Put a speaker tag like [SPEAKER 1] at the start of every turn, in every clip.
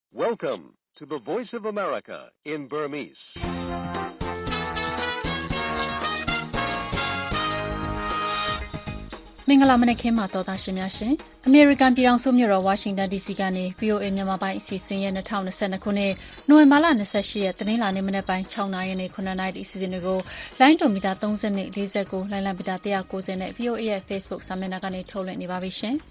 [SPEAKER 1] Welcome to the Voice of America in Burmese.
[SPEAKER 2] ။မင်္ဂလာမနက်ခင်းပါတော်သားရှင်များရှင်။ American ပြည်ထောင်စုမြို့တော် Washington DC ကနေ VOA မြန်မာပိုင်းအစီအစဉ်ရဲ့2022ခုနှစ်နိုဝင်ဘာလ28ရက်တနင်္လာနေ့မနက်ပိုင်း6နာရီနဲ့9နာရီအစီအစဉ်တွေကိုလိုင်းဒိုမီတာ30နဲ့49လိုင်းလံမီတာ190နဲ့ VOA ရဲ့ Facebook စာမျက်နှာကနေထုတ်လွှင့်နေပါပြီရှင်။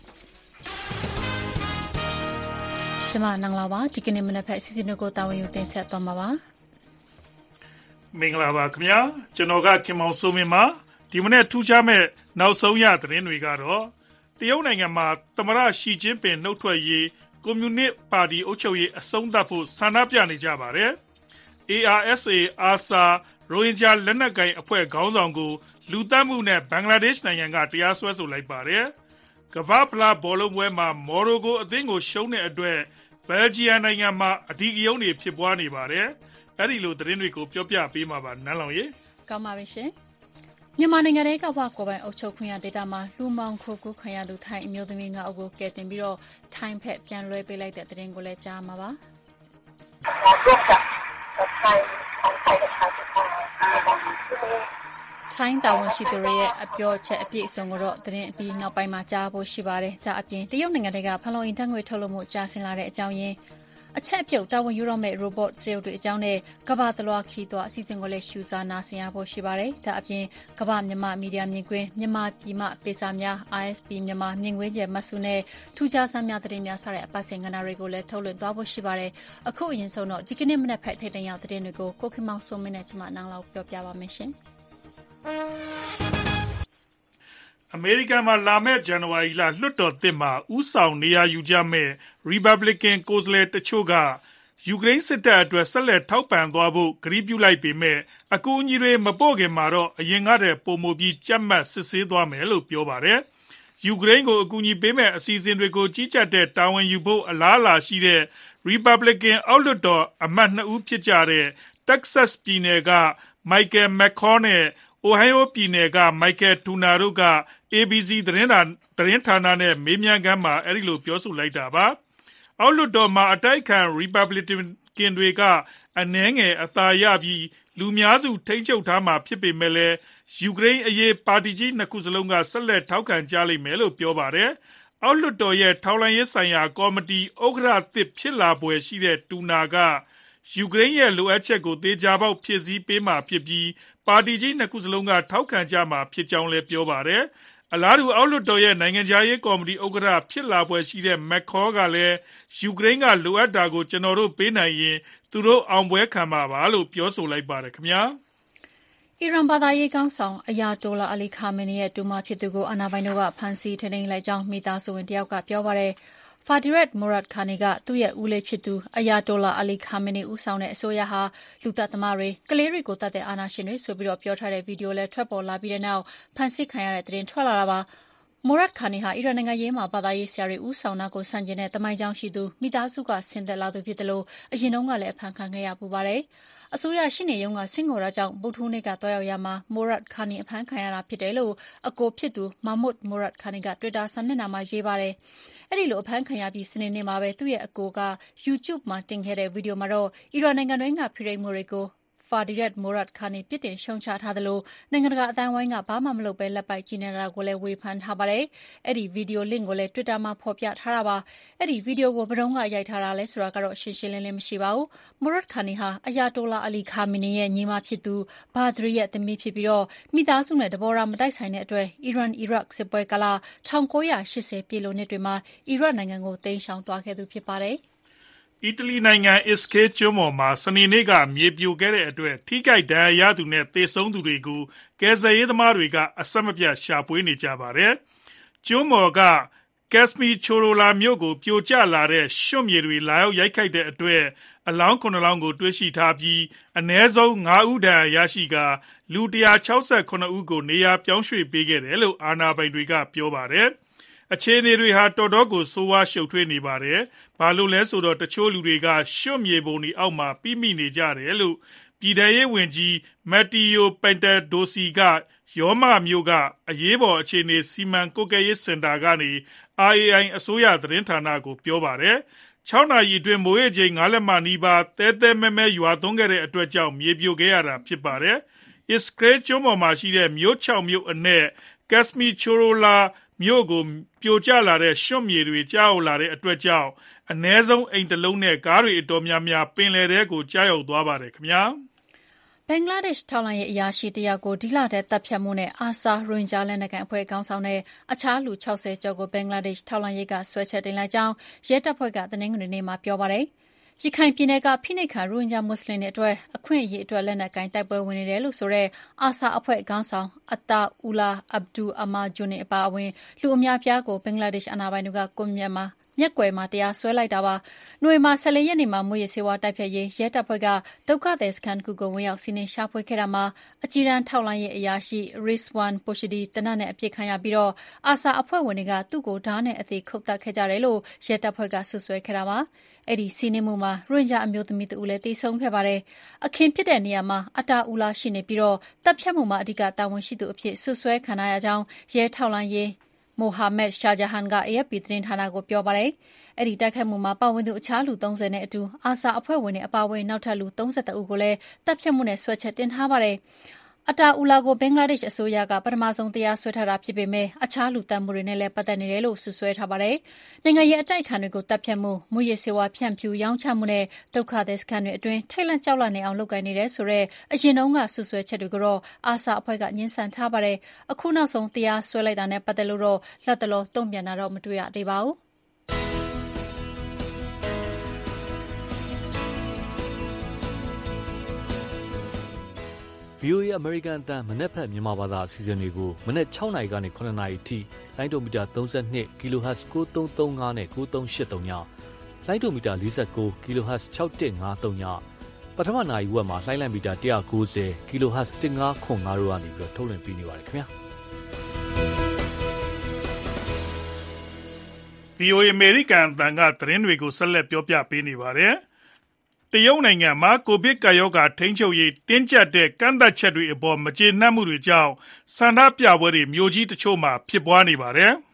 [SPEAKER 2] ကျွန်မနင်္ဂလာပါဒီကနေ့မနက်ဖက်အစီအစဉ်တွေကိုတာဝန်ယူတင်ဆက်သွားမှာပါ
[SPEAKER 3] ။မင်္ဂလာပါခင်ဗျာကျွန်တော်ကခင်မောင်စိုးမင်းပါဒီမနေ့ထူးခြားမဲ့နောက်ဆုံးရသတင်းတွေကတော့တရုတ်နိုင်ငံမှာသမ္မတရှီကျင်းပင်နှုတ်ထွက်ရေးကွန်မြူနစ်ပါတီအုပ်ချုပ်ရေးအဆုံးသတ်ဖို့ဆန္ဒပြနေကြပါတယ်။ ARSA အာဆာရိုဟင်ဂျာလက်နက်ကိုင်အဖွဲ့ခေါင်းဆောင်ကိုလူသတ်မှုနဲ့ဘင်္ဂလားဒေ့ရှ်နိုင်ငံကတရားစွဲဆိုလိုက်ပါတယ်။ကမ္ဘာ့ဖလားဘောလုံးပွဲမှာမော်ရိုကိုအသင်းကိုရှုံးတဲ့အတွက်ဘယ်လ်ဂျီယံနိုင်ငံမှာအဓိကရုဏ်းတွေဖြစ်ပွားနေပါတယ်။အဲဒီလိုသတင်းတွေကိုပြောပြပေးမှာပါနန်းလောင်ရေ
[SPEAKER 2] ။ကောင်းပါပြီရှင်။မြန်မာနိုင်ငံရဲ့ကဝကိုပိုင်အုပ်ချုပ်ခွင့်ရဒေသမှာလူမောင်ခိုကူခံရသူထိုင်းအမျိုးသမီး9ဦးကိုကယ်တင်ပြီးတော့ထိုင်းဖက်ပြန်လွှဲပေးလိုက်တဲ့သတင်းကိုလည်းကြားမှာပါ။ထိုင်းတာဝန်ရှိသူတွေရဲ့အပြောချက်အပြည့်အစုံကိုတော့သတင်းအပြီးနောက်ပိုင်းမှာကြားဖို့ရှိပါတယ်။ဒါအပြင်တရုတ်နိုင်ငံကဖန်လုံအိမ်ဓာတ်ငွေထုတ်လွှတ်မှုကြာဆင်းလာတဲ့အကြောင်းရင်းအချက်ပြုတ်တာဝန်ယူရမယ့် robot စရုပ်တွေအကြောင်းနဲ့ကမ္ဘာတလွှာခီးသွားအစီအစဉ်ကိုလည်းရှုစားနာဆင်ရဖို့ရှိပါတယ်။ဒါအပြင်ကမ္ဘာမြန်မာမီဒီယာမြင်ကွင်းမြန်မာပြည်မှပေစာများ ISP မြန်မာမြင်ကွင်းကျဲမဆုနဲ့ထူးခြားဆန်းများသတင်းများစတဲ့အပတ်စဉ်ကဏ္ဍတွေကိုလည်းထုတ်လွှင့်သွားဖို့ရှိပါတယ်။အခုအရင်ဆုံးတော့ဒီကနေ့မနက်ဖက်ထိတ်တန့်ရောက်သတင်းတွေကိုကိုခင်မောင်စိုးမင်းနဲ့ကျွန်မနန်းလောက်ပြောပြပါမယ်ရှင်။
[SPEAKER 3] အမေရိကန်မှာလာမယ့်ဇန်နဝါရီလလွှတ်တော်သစ်မှာဥဆောင်နေရာယူကြမဲ့ Republican ကိုယ်စားလှယ်တချို့ကယူကရိန်းစစ်တပ်အတွက်ဆက်လက်ထောက်ပံ့သွားဖို့ကတိပြုလိုက်ပေမဲ့အကူအညီတွေမပို့ခင်မှာတော့အရင်ကတည်းကပုံမပြီးကြက်မှတ်စစ်ဆေးသွားမယ်လို့ပြောပါတယ်။ယူကရိန်းကိုအကူအညီပေးမဲ့အစီအစဉ်တွေကိုကြီးကြပ်တဲ့တာဝန်ယူဖို့အလားအလာရှိတဲ့ Republican အောက်လွှတ်တော်အမတ်2ဦးဖြစ်ကြတဲ့ Texas ပြည်နယ်က Michael McCaul နဲ့Ohio ပြည်နယ်က Michael Turner တို့က ABC သတင်းဌာနနဲ့မေးမြန်းခန်းမှာအဲဒီလိုပြောဆိုလိုက်တာပါ။အောက်လွှတ်တော်မှာအတိုက်အခံ Republican တွေကအနည်းငယ်အသာရပြီးလူများစုထိန်းချုပ်ထားမှာဖြစ်ပေမဲ့လည်းယူကရိန်းအရေးပါတီကြီး2ခုစလုံးကဆက်လက်ထောက်ခံကြလိမ့်မယ်လို့ပြောပါတယ်။အောက်လွှတ်တော်ရဲ့ထောက်လှမ်းရေးဆိုင်ရာကော်မတီဥက္ကဋ္ဌသစ်ဖြစ်လာဖွယ်ရှိတဲ့ Turner ကယူကရိန်းရဲ့လိုအပ်ချက်ကိုသေချာပေါက်ဖြည့်ဆည်းပေးမှာဖြစ်ပြီးပါတီကြီး2ခုစလုံးကထောက်ခံကြမှာဖြစ်ကြောင်းလည်းပြောပါတယ်။အလားတူအောက်လွှတ်တော်ရဲ့နိုင်ငံခြားရေးကော်မတီဥက္ကဋ္ဌဖြစ်လာဖွယ်ရှိတဲ့ McCaul ကလည်းယူကရိန်းကလိုအပ်တာကိုကျွန်တော်တို့ပေးနိုင်ရင်သူတို့အောင်ပွဲခံမှာပါလို့ပြောဆိုလိုက်ပါတယ်ခင်ဗျာ
[SPEAKER 2] ။အီရန်ဘာသာရေးကောင်းဆောင်အယာတိုလာအလီခါမနီရဲ့တူမဖြစ်သူကိုအာဏာပိုင်တို့ကဖမ်းဆီးထိန်းသိမ်းလိုက်ကြောင်းမိသားစုဝင်တယောက်ကပြောပါတယ်။Fadirat Murad Khani ကသူ့ရဲ့ဦးလေးဖြစ်သူအယာတိုလာအလီခါမနီဦးဆောင်တဲ့အစိုးရဟာလူသတ်သမားတွေကလေးတွေကိုတတ်တဲ့အာဏာရှင်တွေဆိုပြီးပြောထားတဲ့ဗီဒီယိုလည်းထွက်ပေါ်လာပြီးတဲ့နောက်ဖမ်းဆီးခံရတဲ့သတင်းထွက်လာတာပါ။ Murad Khani ဟာအီရန်နိုင်ငံရေးမှာဘာသာရေးဆရာတွေဦးဆောင်တာကိုဆန့်ကျင်တဲ့တမိုင်းကြောင်းရှိသူမိသားစုကဆင်းသက်လာသူဖြစ်တယ်လို့အရင်တုန်းကလည်းအဖမ်းခံခဲ့ရပူပါတယ်။အစိုးရရှိနေရုံကဆင့်ခေါ်တာကြောင့်ဗုဒ္ဓဟူးနေ့ကတွားရောက်ရမှာ Murad Khani အဖမ်းခံရတာဖြစ်တယ်လို့အကိုဖြစ်သူ Mahmoud Murad Khani က Twitter စာမျက်နှာမှာရေးပါတယ်။အဲဒီလိုအဖမ်းခံရပြီးစနေနေ့မှာပဲသူ့ရဲ့အကိုက YouTube မှာတင်ခဲ့တဲ့ဗီဒီယိုမှာတော့အီရန်နိုင်ငံတွင်းကဖိနှိပ်မှုတွေကိုFadirat Murad Khani ပြစ်တင်ရှုံချထားသလိုနိုင်ငံတကာအတိုင်းအဝိုင်းကဘာမှမလုပ်ဘဲလက်ပိုက်ကြည့်နေတာကိုလည်းဝေဖန်ထားပါတယ်။အဲဒီဗီဒီယိုလင့်ကိုလည်း Twitter မှာဖော်ပြထားတာပါ။အဲဒီဗီဒီယိုကိုဘယ်တော့ရိုက်ထားတာလဲဆိုတာကတော့ရှင်းရှင်းလင်းလင်းမရှိပါဘူး။ Murad Khani ဟာအယာတိုလာအလီခါမီနီရဲ့ညီမဖြစ်သူဘာဒရီရဲ့သမီးဖြစ်ပြီးမိသားစုနဲ့တဘောထားမတိုက်ဆိုင်တဲ့အတွက်အီရန်-အီရတ်စစ်ပွဲကာလ1980ပြည့်လွန်နှစ်တွေမှာအီရတ်နိုင်ငံကိုတိမ်းရှောင်သွားခဲ့သူဖြစ်ပါတယ်။
[SPEAKER 3] အီတလီနိုင်ငံအစ္စကေးကျွန်းပေါ်မှာစနေနေ့ကမြေပြိုခဲ့တဲ့အတွက်ထိခိုက်ဒဏ်ရာရသူနဲ့သေဆုံးသူတွေကိုကယ်ဆယ်ရေးသမားတွေကအဆက်မပြတ်ရှာဖွေနေကြပါတယ်။ကျွန်းပေါ်ကကက်စမီချိုရိုလာမြို့ကိုပြိုကျလာတဲ့ရွှံ့မြေတွေလာရောက်ရိုက်ခတ်တဲ့အတွက်အလောင်း9လောင်းကိုတွေ့ရှိထားပြီးအနည်းဆုံး9ဦးဒဏ်ရာရရှိကာလူ168ဦးကိုနေရာပြောင်းရွှေ့ပေးခဲ့တယ်လို့အာဏာပိုင်တွေကပြောပါတယ်။အခြေအနေတွေဟာတော်တော်ကိုဆိုးဝါးရှုပ်ထွေးနေပါတယ်။ဘာလို့လဲဆိုတော့တချို့လူတွေကရွှံ့မြေပုံတွေအောက်မှာပိမိနေကြတယ်လို့ပြည်ထရေးဝန်ကြီးမက်တီယိုပန်တာဒိုစီကရောမမြို့ကအရေးပေါ်အခြေအနေစီမံကွပ်ကဲရေးစင်တာကနေ RAI အစိုးရသတင်းဌာနကိုပြောပါတယ်။ 6 နာရီအတွင်းမိုးရေချိန်9 လက်မနီးပါးသဲမဲမဲရွာသွန်းခဲ့တဲ့အတွက်ကြောင့်မြေပြိုခဲ့ရတာဖြစ်ပါတယ်။ Iskray ကျွန်းပေါ်မှာရှိတဲ့မြို့6မြို့အနက် Kasmi Chorola မြို့ကိုပြိုကျလာတဲ့ရွှံ့မြေတွေကျရောက်လာတဲ့အတွက်ကြောင့်အနည်းဆုံးအိမ်တစ်လုံးနဲ့ကားတွေအတော်များများပင်လယ်ထဲကိုကျရောက်သွားပါတယ်ခင်ဗျာ
[SPEAKER 2] ။ဘင်္ဂလားဒေ့ရှ်ထောက်လှမ်းရေးအရာရှိတယောက်ကိုဒီလထဲတပ်ဖြတ်မှုနဲ့အာဆာရိုဟင်ဂျာလက်နက်ကိုင်အဖွဲ့ခေါင်းဆောင်နဲ့အခြားလူ60ကျော်ကိုဘင်္ဂလားဒေ့ရှ်ထောက်လှမ်းရေးကဆွဲချက်တင်လိုက်ကြောင်းရဲတပ်ဖွဲ့ကတနင်္ဂနွေနေ့မှာပြောပါတယ်။ရခိုင်ပြည်နယ်ကဖိနှိပ်ခံရိုဟင်ဂျာမွတ်စလင်တွေအတွက်အခွင့်အရေးအတွက်လက်နက်ကိုင်တိုက်ပွဲဝင်နေတယ်လို့ဆိုတဲ့အာဆာအဖွဲ့ခေါင်းဆောင်အတာအူလာအဗ်ဒူအမာဂျူနီအပါအဝင်လူအများပြားကိုဘင်္ဂလားဒေ့ရှ်အာဏာပိုင်တွေကကွန်မြက်မျက်ကွယ်မှာတရားစွဲလိုက်တာပါ။နိုဝင်ဘာ14ရက်နေ့မှာမွေးရစေဝါတိုက်ဖြတ်ရေးရဲတပ်ဖွဲ့ကဒုက္ခသည်စခန်းတစ်ခုကိုဝင်ရောက်စီးနင်းရှာဖွေခဲ့တာမှာအကြီးတန်းထောက်လှမ်းရေးအရာရှိ Rizwan Poshidi တနတ်နဲ့အပြစ်ခံရပြီးအာဆာအဖွဲ့ဝင်တွေကသူ့ကိုဓားနဲ့အသေးခုတ်တက်ခဲ့ကြတယ်လို့ရဲတပ်ဖွဲ့ကဆွဆွဲခဲ့တာပါ။အဲ့ဒီစီးနင်းမှုမှာရိုဟင်ဂျာအမျိုးသမီးတဦးလည်းသေဆုံးခဲ့ပါတယ်။အခင်းဖြစ်တဲ့နေရာမှာအတာအူလာရှိနေပြီးတပ်ဖြတ်မှုမှာအဓိကတာဝန်ရှိသူအဖြစ်ဆွဆွဲခံရကြောင်းရဲထောက်လှမ်းရေးမိုဟာမက်ရှာဂျာဟန်က AFP သတင်းဌာနကိုပြောပါတယ်။အဲ့ဒီတိုက်ခိုက်မှုမှာပါဝင်သူအခြားလူ30နဲ့အတူအာဆာအဖွဲ့ဝင်တွေအပါအဝင်နောက်ထပ်လူ32ဦးကိုလည်းတပ်ဖြတ်မှုနဲ့ဆွဲချက်တင်ထားပါတယ်။အတာအူလာကိုဘင်္ဂလားဒေ့ရှ်အစိုးရကပထမဆုံးတရားစွဲထားတာဖြစ်ပေမဲ့အခြားလူသတ်မှုတွေနဲ့လည်းပတ်သက်နေတယ်လို့ဆွဆွဲထားပါတယ်။နိုင်ငံရေးအတိုက်အခံတွေကိုတပ်ဖြတ်မှု၊မူရစ်ဆေးဝါးဖြန့်ဖြူရောင်းချမှုနဲ့ဒုက္ခသည်စခန်းတွေအတွင်းထိတ်လန့်ကြောက်လန့်နေအောင်လုပ်ကိုင်နေတယ်ဆိုတဲ့အရင်တုန်းကဆွဆွဲချက်တွေကိုတော့အာဆာအဖွဲ့ကငြင်းဆန်ထားပါတယ်။အခုနောက်ဆုံးတရားစွဲလိုက်တာနဲ့ပတ်သက်လို့တော့လတ်တလောတုံ့ပြန်တာတော့မတွေ့ရသေးပါဘူး။
[SPEAKER 4] VOA အမေရိကန်အသံမနက်ဖက်မြန်မာဘာသာအစီအစဉ်တွေကိုမနက်6နာရီကနေ9နာရီအထိလိုင်းဒိုမီတာ32 kHz 9335နဲ့9383ညလိုင်းဒိုမီတာ49 kHz 6153ညပထမနာရီဝက်မှာလိုင်းလံမီတာ190 kHz 1505တို့ကနေပြီးထုတ်လွှင့်ပေးနေပါတယ်ခင်ဗျာ
[SPEAKER 3] VOA အမေရိကန်အသံကသတင်းတွေကိုဆက်လက်ပြောပြပေးနေပါတယ်။တရုတ်နိုင်ငံမှာကိုဗစ်ကပ်ရောဂါထိန်းချုပ်ရေးတင်းကျပ်တဲ့ကန့်သတ်ချက်တွေအပေါ်မကျေနပ်မှုတွေကြောင့်ဆန္ဒပြပွဲတွေမြို့ကြီးတချို့မှာဖြစ်ပွားနေပါတယ်။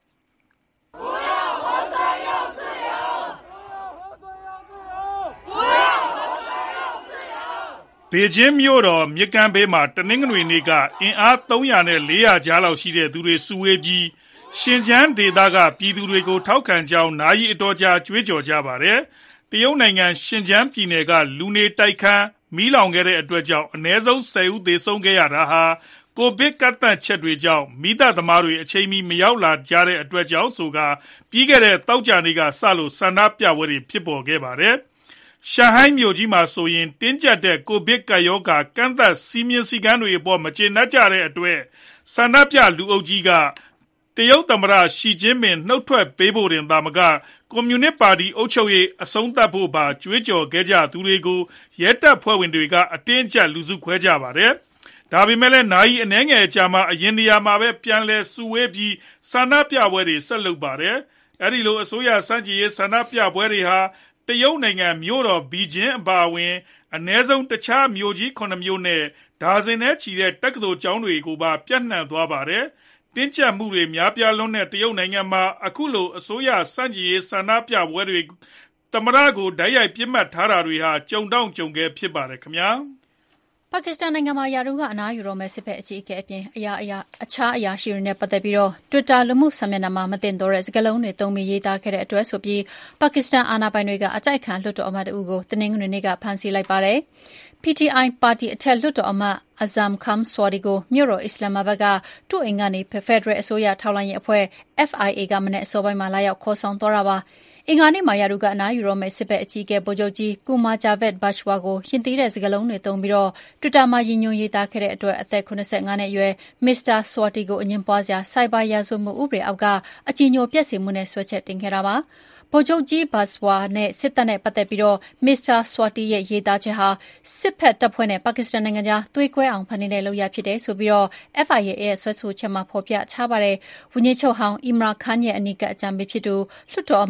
[SPEAKER 3] ဘေကျင်းမြို့တော်မြစ်ကမ်းဘေးမှာတနင်္ဂနွေနေ့ကအင်အား300နဲ့400ကြားလောက်ရှိတဲ့သူတွေစုဝေးပြီးရှင်ကျန်းဒေသကပြည်သူတွေကိုထောက်ခံကြောင်းနာရီအတော်ကြာကြွေးကြော်ကြပါတယ်။တရုတ်နိုင်ငံရှင်ကျန်းပြည်နယ်ကလူနေတိုက်ခန်းမီးလောင်ခဲ့တဲ့အတွက်ကြောင့်အနည်းဆုံး10ဦးသေဆုံးခဲ့ရတာဟာကိုဗစ်ကန့်သတ်ချက်တွေကြောင့်မိသားသမားတွေအချိန်မီမရောက်လာကြတဲ့အတွက်ကြောင့်ဆိုကပြီးခဲ့တဲ့တောက်ကြနေ့ကစလို့ဆန္ဒပြပွဲတွေဖြစ်ပေါ်ခဲ့ပါတယ်။ရှန်ဟိုင်းမြို့ကြီးမှာဆိုရင်တင်းကျပ်တဲ့ကိုဗစ်ကပ်ရောဂါကန့်သတ်စည်းမျဉ်းစည်းကမ်းတွေအပေါ်မကျေနပ်ကြတဲ့အတွက်ဆန္ဒပြလူအုပ်ကြီးကတရုတ်သမ္မတရှီကျင်းပင်နှုတ်ထွက်ပေးဖို့တင်သာမကကွန်မြူနစ်ပါတီအုပ်ချုပ်ရေးအဆုံးသတ်ဖို့ပါကြွေးကြော်ခဲ့ကြသူတွေကိုရဲတပ်ဖွဲ့ဝင်တွေကအတင်းအကျပ်လူစုခွဲကြပါတယ်။ဒါပေမဲ့လည်းနာရီအနည်းငယ်ကြာမှအရင်နေရာမှာပဲပြန်လည်စုဝေးပြီးဆန္ဒပြပွဲတွေဆက်လုပ်ပါတယ်။အဲဒီလိုအစိုးရစန့်ကျင်ရေးဆန္ဒပြပွဲတွေဟာတရုတ်နိုင်ငံမြို့တော်ဘီဂျင်းအပါအဝင်အနည်းဆုံးတခြားမြို့ကြီး9မြို့နဲ့ဒါဇင်နဲ့ချီတဲ့တက္ကသိုလ်ကျောင်းတွေကိုပါပြန့်နှံ့သွားပါတယ်။တင်းကျပ်မှုတွေများပြားလွန်းတဲ့တရုတ်နိုင်ငံမှာအခုလိုအစိုးရစန့်ကျင်ရေးဆန္ဒပြပွဲတွေသမ္မတကိုတိုက်ရိုက်ပြစ်မှတ်ထားတာတွေဟာကြုံတောင့်ကြုံခဲဖြစ်ပါတယ်ခင်ဗျာ
[SPEAKER 2] ။ပါကစ္စတန်နိုင်ငံမှာယာရုကအနားယူတော့မဲ့စစ်ဖက်အကြီးအကဲအပြင်အခြားအရာရှိတွေနဲ့ပတ်သက်ပြီးTwitter လူမှုစာမျက်နှာမှာမတင်တော့တဲ့စကားလုံးတွေသုံးပြီးရေးသားခဲ့တဲ့အတွက်ဆိုပြီးပါကစ္စတန်အာဏာပိုင်တွေကအကြိုက်ခံလွှတ်တော်အမတ်တဦးကိုတနင်္ဂနွေနေ့ကဖမ်းဆီးလိုက်ပါတယ်။ PTI ပါတီအထက်လွှတ်တော်အမတ် Azam Khan Swadi ကိုမြို့တော်အစ္စလာမ္ဘာဒ်ကသူ့အိမ်ကနေဖက်ဒရယ်အစိုးရထောက်လှမ်းရေးအဖွဲ့ FIA ကမနက်အစောပိုင်းမှာလာရောက်ခေါ်ဆောင်သွားတာပါ။အင်္ဂါနေ့မှာယာရုကအနားယူတော့မဲ့စစ်ဖက်အကြီးအကဲဗိုလ်ချုပ်ကြီးကူမာဂျာဗက်ဘတ်ရှ်ဝါကိုရှင်းသေးတဲ့စကားလုံးတွေသုံးပြီးTwitter မှာရည်ညွှန်းရေးသားခဲ့တဲ့အတွက်အသက်85နှစ်အရွယ်မစ္စတာ Swati ကိုအငြင်းပွားစရာစိုက်ဘာရာဇဝတ်မှုဥပဒေအောက်ကအကြည်ညိုပျက်စေမှုနဲ့စွဲချက်တင်ခဲ့တာပါ။ဗိုလ်ချုပ်ကြီးဘတ်စ်ဝါနဲ့စစ်တပ်နဲ့ပတ်သက်ပြီးမစ္စတာ Swati ရဲ့ရေးသားချက်ဟာစစ်ဖက်တပ်ဖွဲ့နဲ့ပါကစ္စတန်နိုင်ငံကြားသွေးကွဲအောင်ဖန်တီးတဲ့လုပ်ရပ်ဖြစ်တယ်ဆိုပြီးFIA ရဲ့ဆွဲဆိုချက်မှာဖော်ပြထားပါတယ်။ဝန်ကြီးချုပ်ဟောင်း Imran Khan ရဲ့အနီးကပ်အကြံပေးဖြစ်သူလွှတ်တော်အမတ် Swati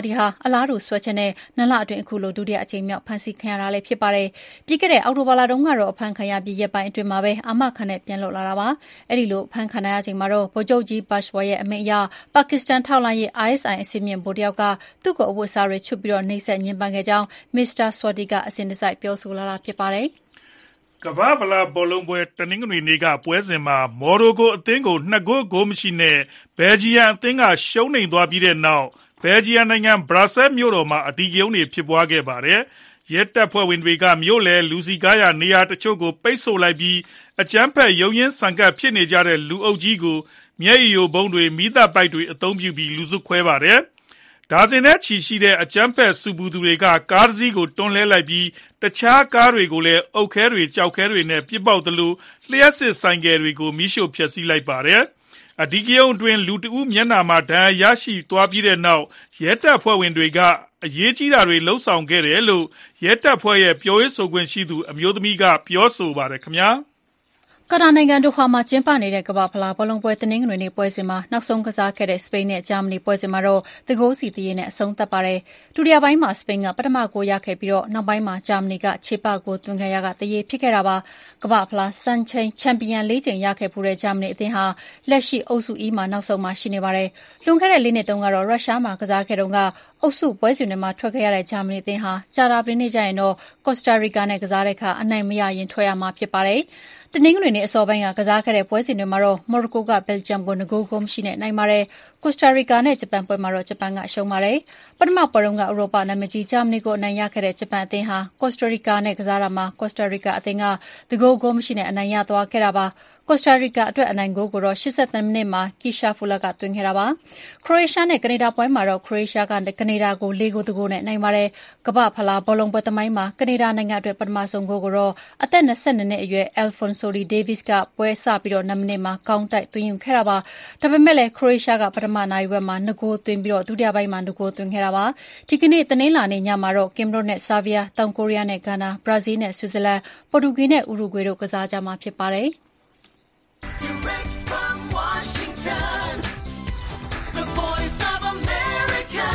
[SPEAKER 2] Swati ဟာအလားတူဆွဲချက်နဲ့2 လအတွင်းအခုလိုဒုတိယအကြိမ်မြောက်ဖမ်းဆီးခံရတာလည်းဖြစ်ပါတယ်။ပြီးခဲ့တဲ့အောက်တိုဘာလတုန်းကတော့အဖမ်းခံရပြီးရက်ပိုင်းအတွင်းမှာပဲအာမခံနဲ့ပြန်လွတ်လာတာပါ။အဲ့ဒီလိုဖမ်းခံရချိန်မှာတော့ဗိုလ်ချုပ်ကြီး Peshawar ရဲ့အမိန့်အရပါကစ္စတန်ထောက်လှမ်းရေး ISI အစီအမြင့်ဗိုလ်တယောက်ကသူ့ကိုအဝတ်အစားတွေချွတ်ပြီးနှိပ်စက်ညှဉ်းပန်းခဲ့ကြောင်း Mr. Swati ကအစဉ်တစိုက်ပြောဆိုလာတာဖြစ်ပါတယ်။
[SPEAKER 3] ကမ္ဘာဖလားဘောလုံးပွဲတနင်္ဂနွေနေ့ကပွဲစဉ်မှာမော်ရိုကိုအသင်းကို2 ဂိုးမရှိနဲ့ဘယ်လ်ဂျီယံအသင်းကရှုံးနိမ့်သွားပြီးတဲ့နောက်ဘယ်လ်ဂျီယံနိုင်ငံဘရပ်ဆဲမြို့တော်မှာအဓိကရုဏ်းတွေဖြစ်ပွားခဲ့ပါတယ်။ရဲတပ်ဖွဲ့ဝင်တွေကမြို့လယ်လူစီကားရာနေရာတချို့ကိုပိတ်ဆို့လိုက်ပြီးအကြမ်းဖက်ရုန်းရင်းဆန်ခတ်ဖြစ်နေကြတဲ့လူအုပ်ကြီးကိုမျက်ရည်ယိုဗုံးတွေမီးသတ်ပိုက်တွေအသုံးပြုပြီးလူစုခွဲပါတယ်။ဒါဇင်နဲ့ချီရှိတဲ့အကြမ်းဖက်ဆူပူသူတွေကကားတစ်စီးကိုတွန်းလှဲလိုက်ပြီးတခြားကားတွေကိုလည်းအုတ်ခဲတွေကြောက်ခဲတွေနဲ့ပစ်ပေါက်သလိုလျှက်စစ်ဆိုင်ကယ်တွေကိုမီးရှို့ဖျက်ဆီးလိုက်ပါတယ်။အဓိကရုဏ်းအတွင်းလူတဦးမျက်နှာမှာဒဏ်ရာရရှိသွားပြီးတဲ့နောက်ရဲတပ်ဖွဲ့ဝင်တွေကအရေးကြီးတာတွေလှုပ်ဆောင်ခဲ့တယ်လို့ရဲတပ်ဖွဲ့ရဲ့ပြောရေးဆိုခွင့်ရှိသူအမျိုးသမီးကပြောဆိုပါတယ်ခင်ဗျာ။
[SPEAKER 2] ကာတာနိုင်ငံဒိုဟာမှာကျင်းပနေတဲ့ကမ္ဘာဖလားဘောလုံးပွဲတနင်္ဂနွေနေ့ပွဲစဉ်မှာနောက်ဆုံးကစားခဲ့တဲ့စပိန်နဲ့ဂျာမနီပွဲစဉ်မှာတော့တဂိုးစီတရေနဲ့အဆုံးသတ်ပါတယ်။ဒုတိယပိုင်းမှာစပိန်ကပထမဂိုးရခဲ့ပြီးနောက်ပိုင်းမှာဂျာမနီကခြေပဂိုးသွင်းခဲ့ရကတရေဖြစ်ခဲ့တာပါ။ကမ္ဘာဖလားစံချိန်ချန်ပီယံ4 ကြိမ်ရခဲ့ဖူးတဲ့ဂျာမနီအသင်းဟာလက်ရှိအုပ်စု E မှာနောက်ဆုံးမှာရှိနေပါတယ်။လွန်ခဲ့တဲ့4 နှစ်တုန်းကတော့ရုရှားမှာကစားခဲ့တုန်းကအုပ်စုပွဲစဉ်တွေမှာထွက်ခဲ့ရတဲ့ဂျာမနီအသင်းဟာကြာတာပတေးနေ့ကျရင်တော့ကော့စတာရီကာနဲ့ကစားတဲ့အခါအနိုင်မရရင်ထွက်ရမှာဖြစ်ပါတယ်။တနင်္ဂနွေနေ့အစောပိုင်းကကစားခဲ့တဲ့ပွဲစဉ်တွေမှာတော့မော်ရိုကိုကဘယ်လ်ဂျီယံကို2 ဂိုးမရှိနဲ့နိုင်ပါတယ်။ကော့စတာရီကာနဲ့ဂျပန်ပွဲမှာတော့ဂျပန်ကရှုံးပါတယ်။ပထမပွဲတုန်းကဥရောပနာမည်ကြီးဂျာမနီကိုအနိုင်ရခဲ့တဲ့ဂျပန်အသင်းဟာကော့စတာရီကာနဲ့ကစားတာမှာကော့စတာရီကာအသင်းက2 ဂိုးမရှိနဲ့အနိုင်ရသွားခဲ့တာပါ။ကော့စတာရီကာအတွက်အနိုင်ဂိုးကိုတော့82မိနစ်မှာကီရှာဖူလာကသွင်းခဲ့တာပါ။ခရိုအေးရှားနဲ့ကနေဒါပွဲမှာတော့ခရိုအေးရှားကကနေဒါကို4 ဂိုး1 ဂိုးနဲ့နိုင်ပါတယ်။ကမ္ဘာဖလားဘောလုံးပွဲသမိုင်းမှာကနေဒါနိုင်ငံအတွက်ပထမဆုံးဂိုးကိုတော့အသက်22နှစ်အရွယ် Alphonso Davies ကပွဲစပြီး2 မိနစ်မှာကောင်းတိုက်သွင်းယူခဲ့တာပါ။ဒါပေမဲ့လည်းခရိုအေးရှားကပထမနိုင်ဝက်မှာ2 ဂိုးသွင်းပြီးဒုတိယပိုင်းမှာ2 ဂိုးသွင်းခဲ့တာပါ။ဒီကနေ့တနင်္လာနေ့ညမှာတော့ကင်မရွန်နဲ့ဆာဗီးယား၊တောင်ကိုရီးယားနဲ့ဂါနာ၊ဘရာဇီးနဲ့ဆွစ်ဇာလန်၊ပေါ်တူဂီနဲ့ဥရုဂွေတို့ကစားကြမှာဖြစ်ပါတယ်။
[SPEAKER 5] Direct from Washington, the voice of America,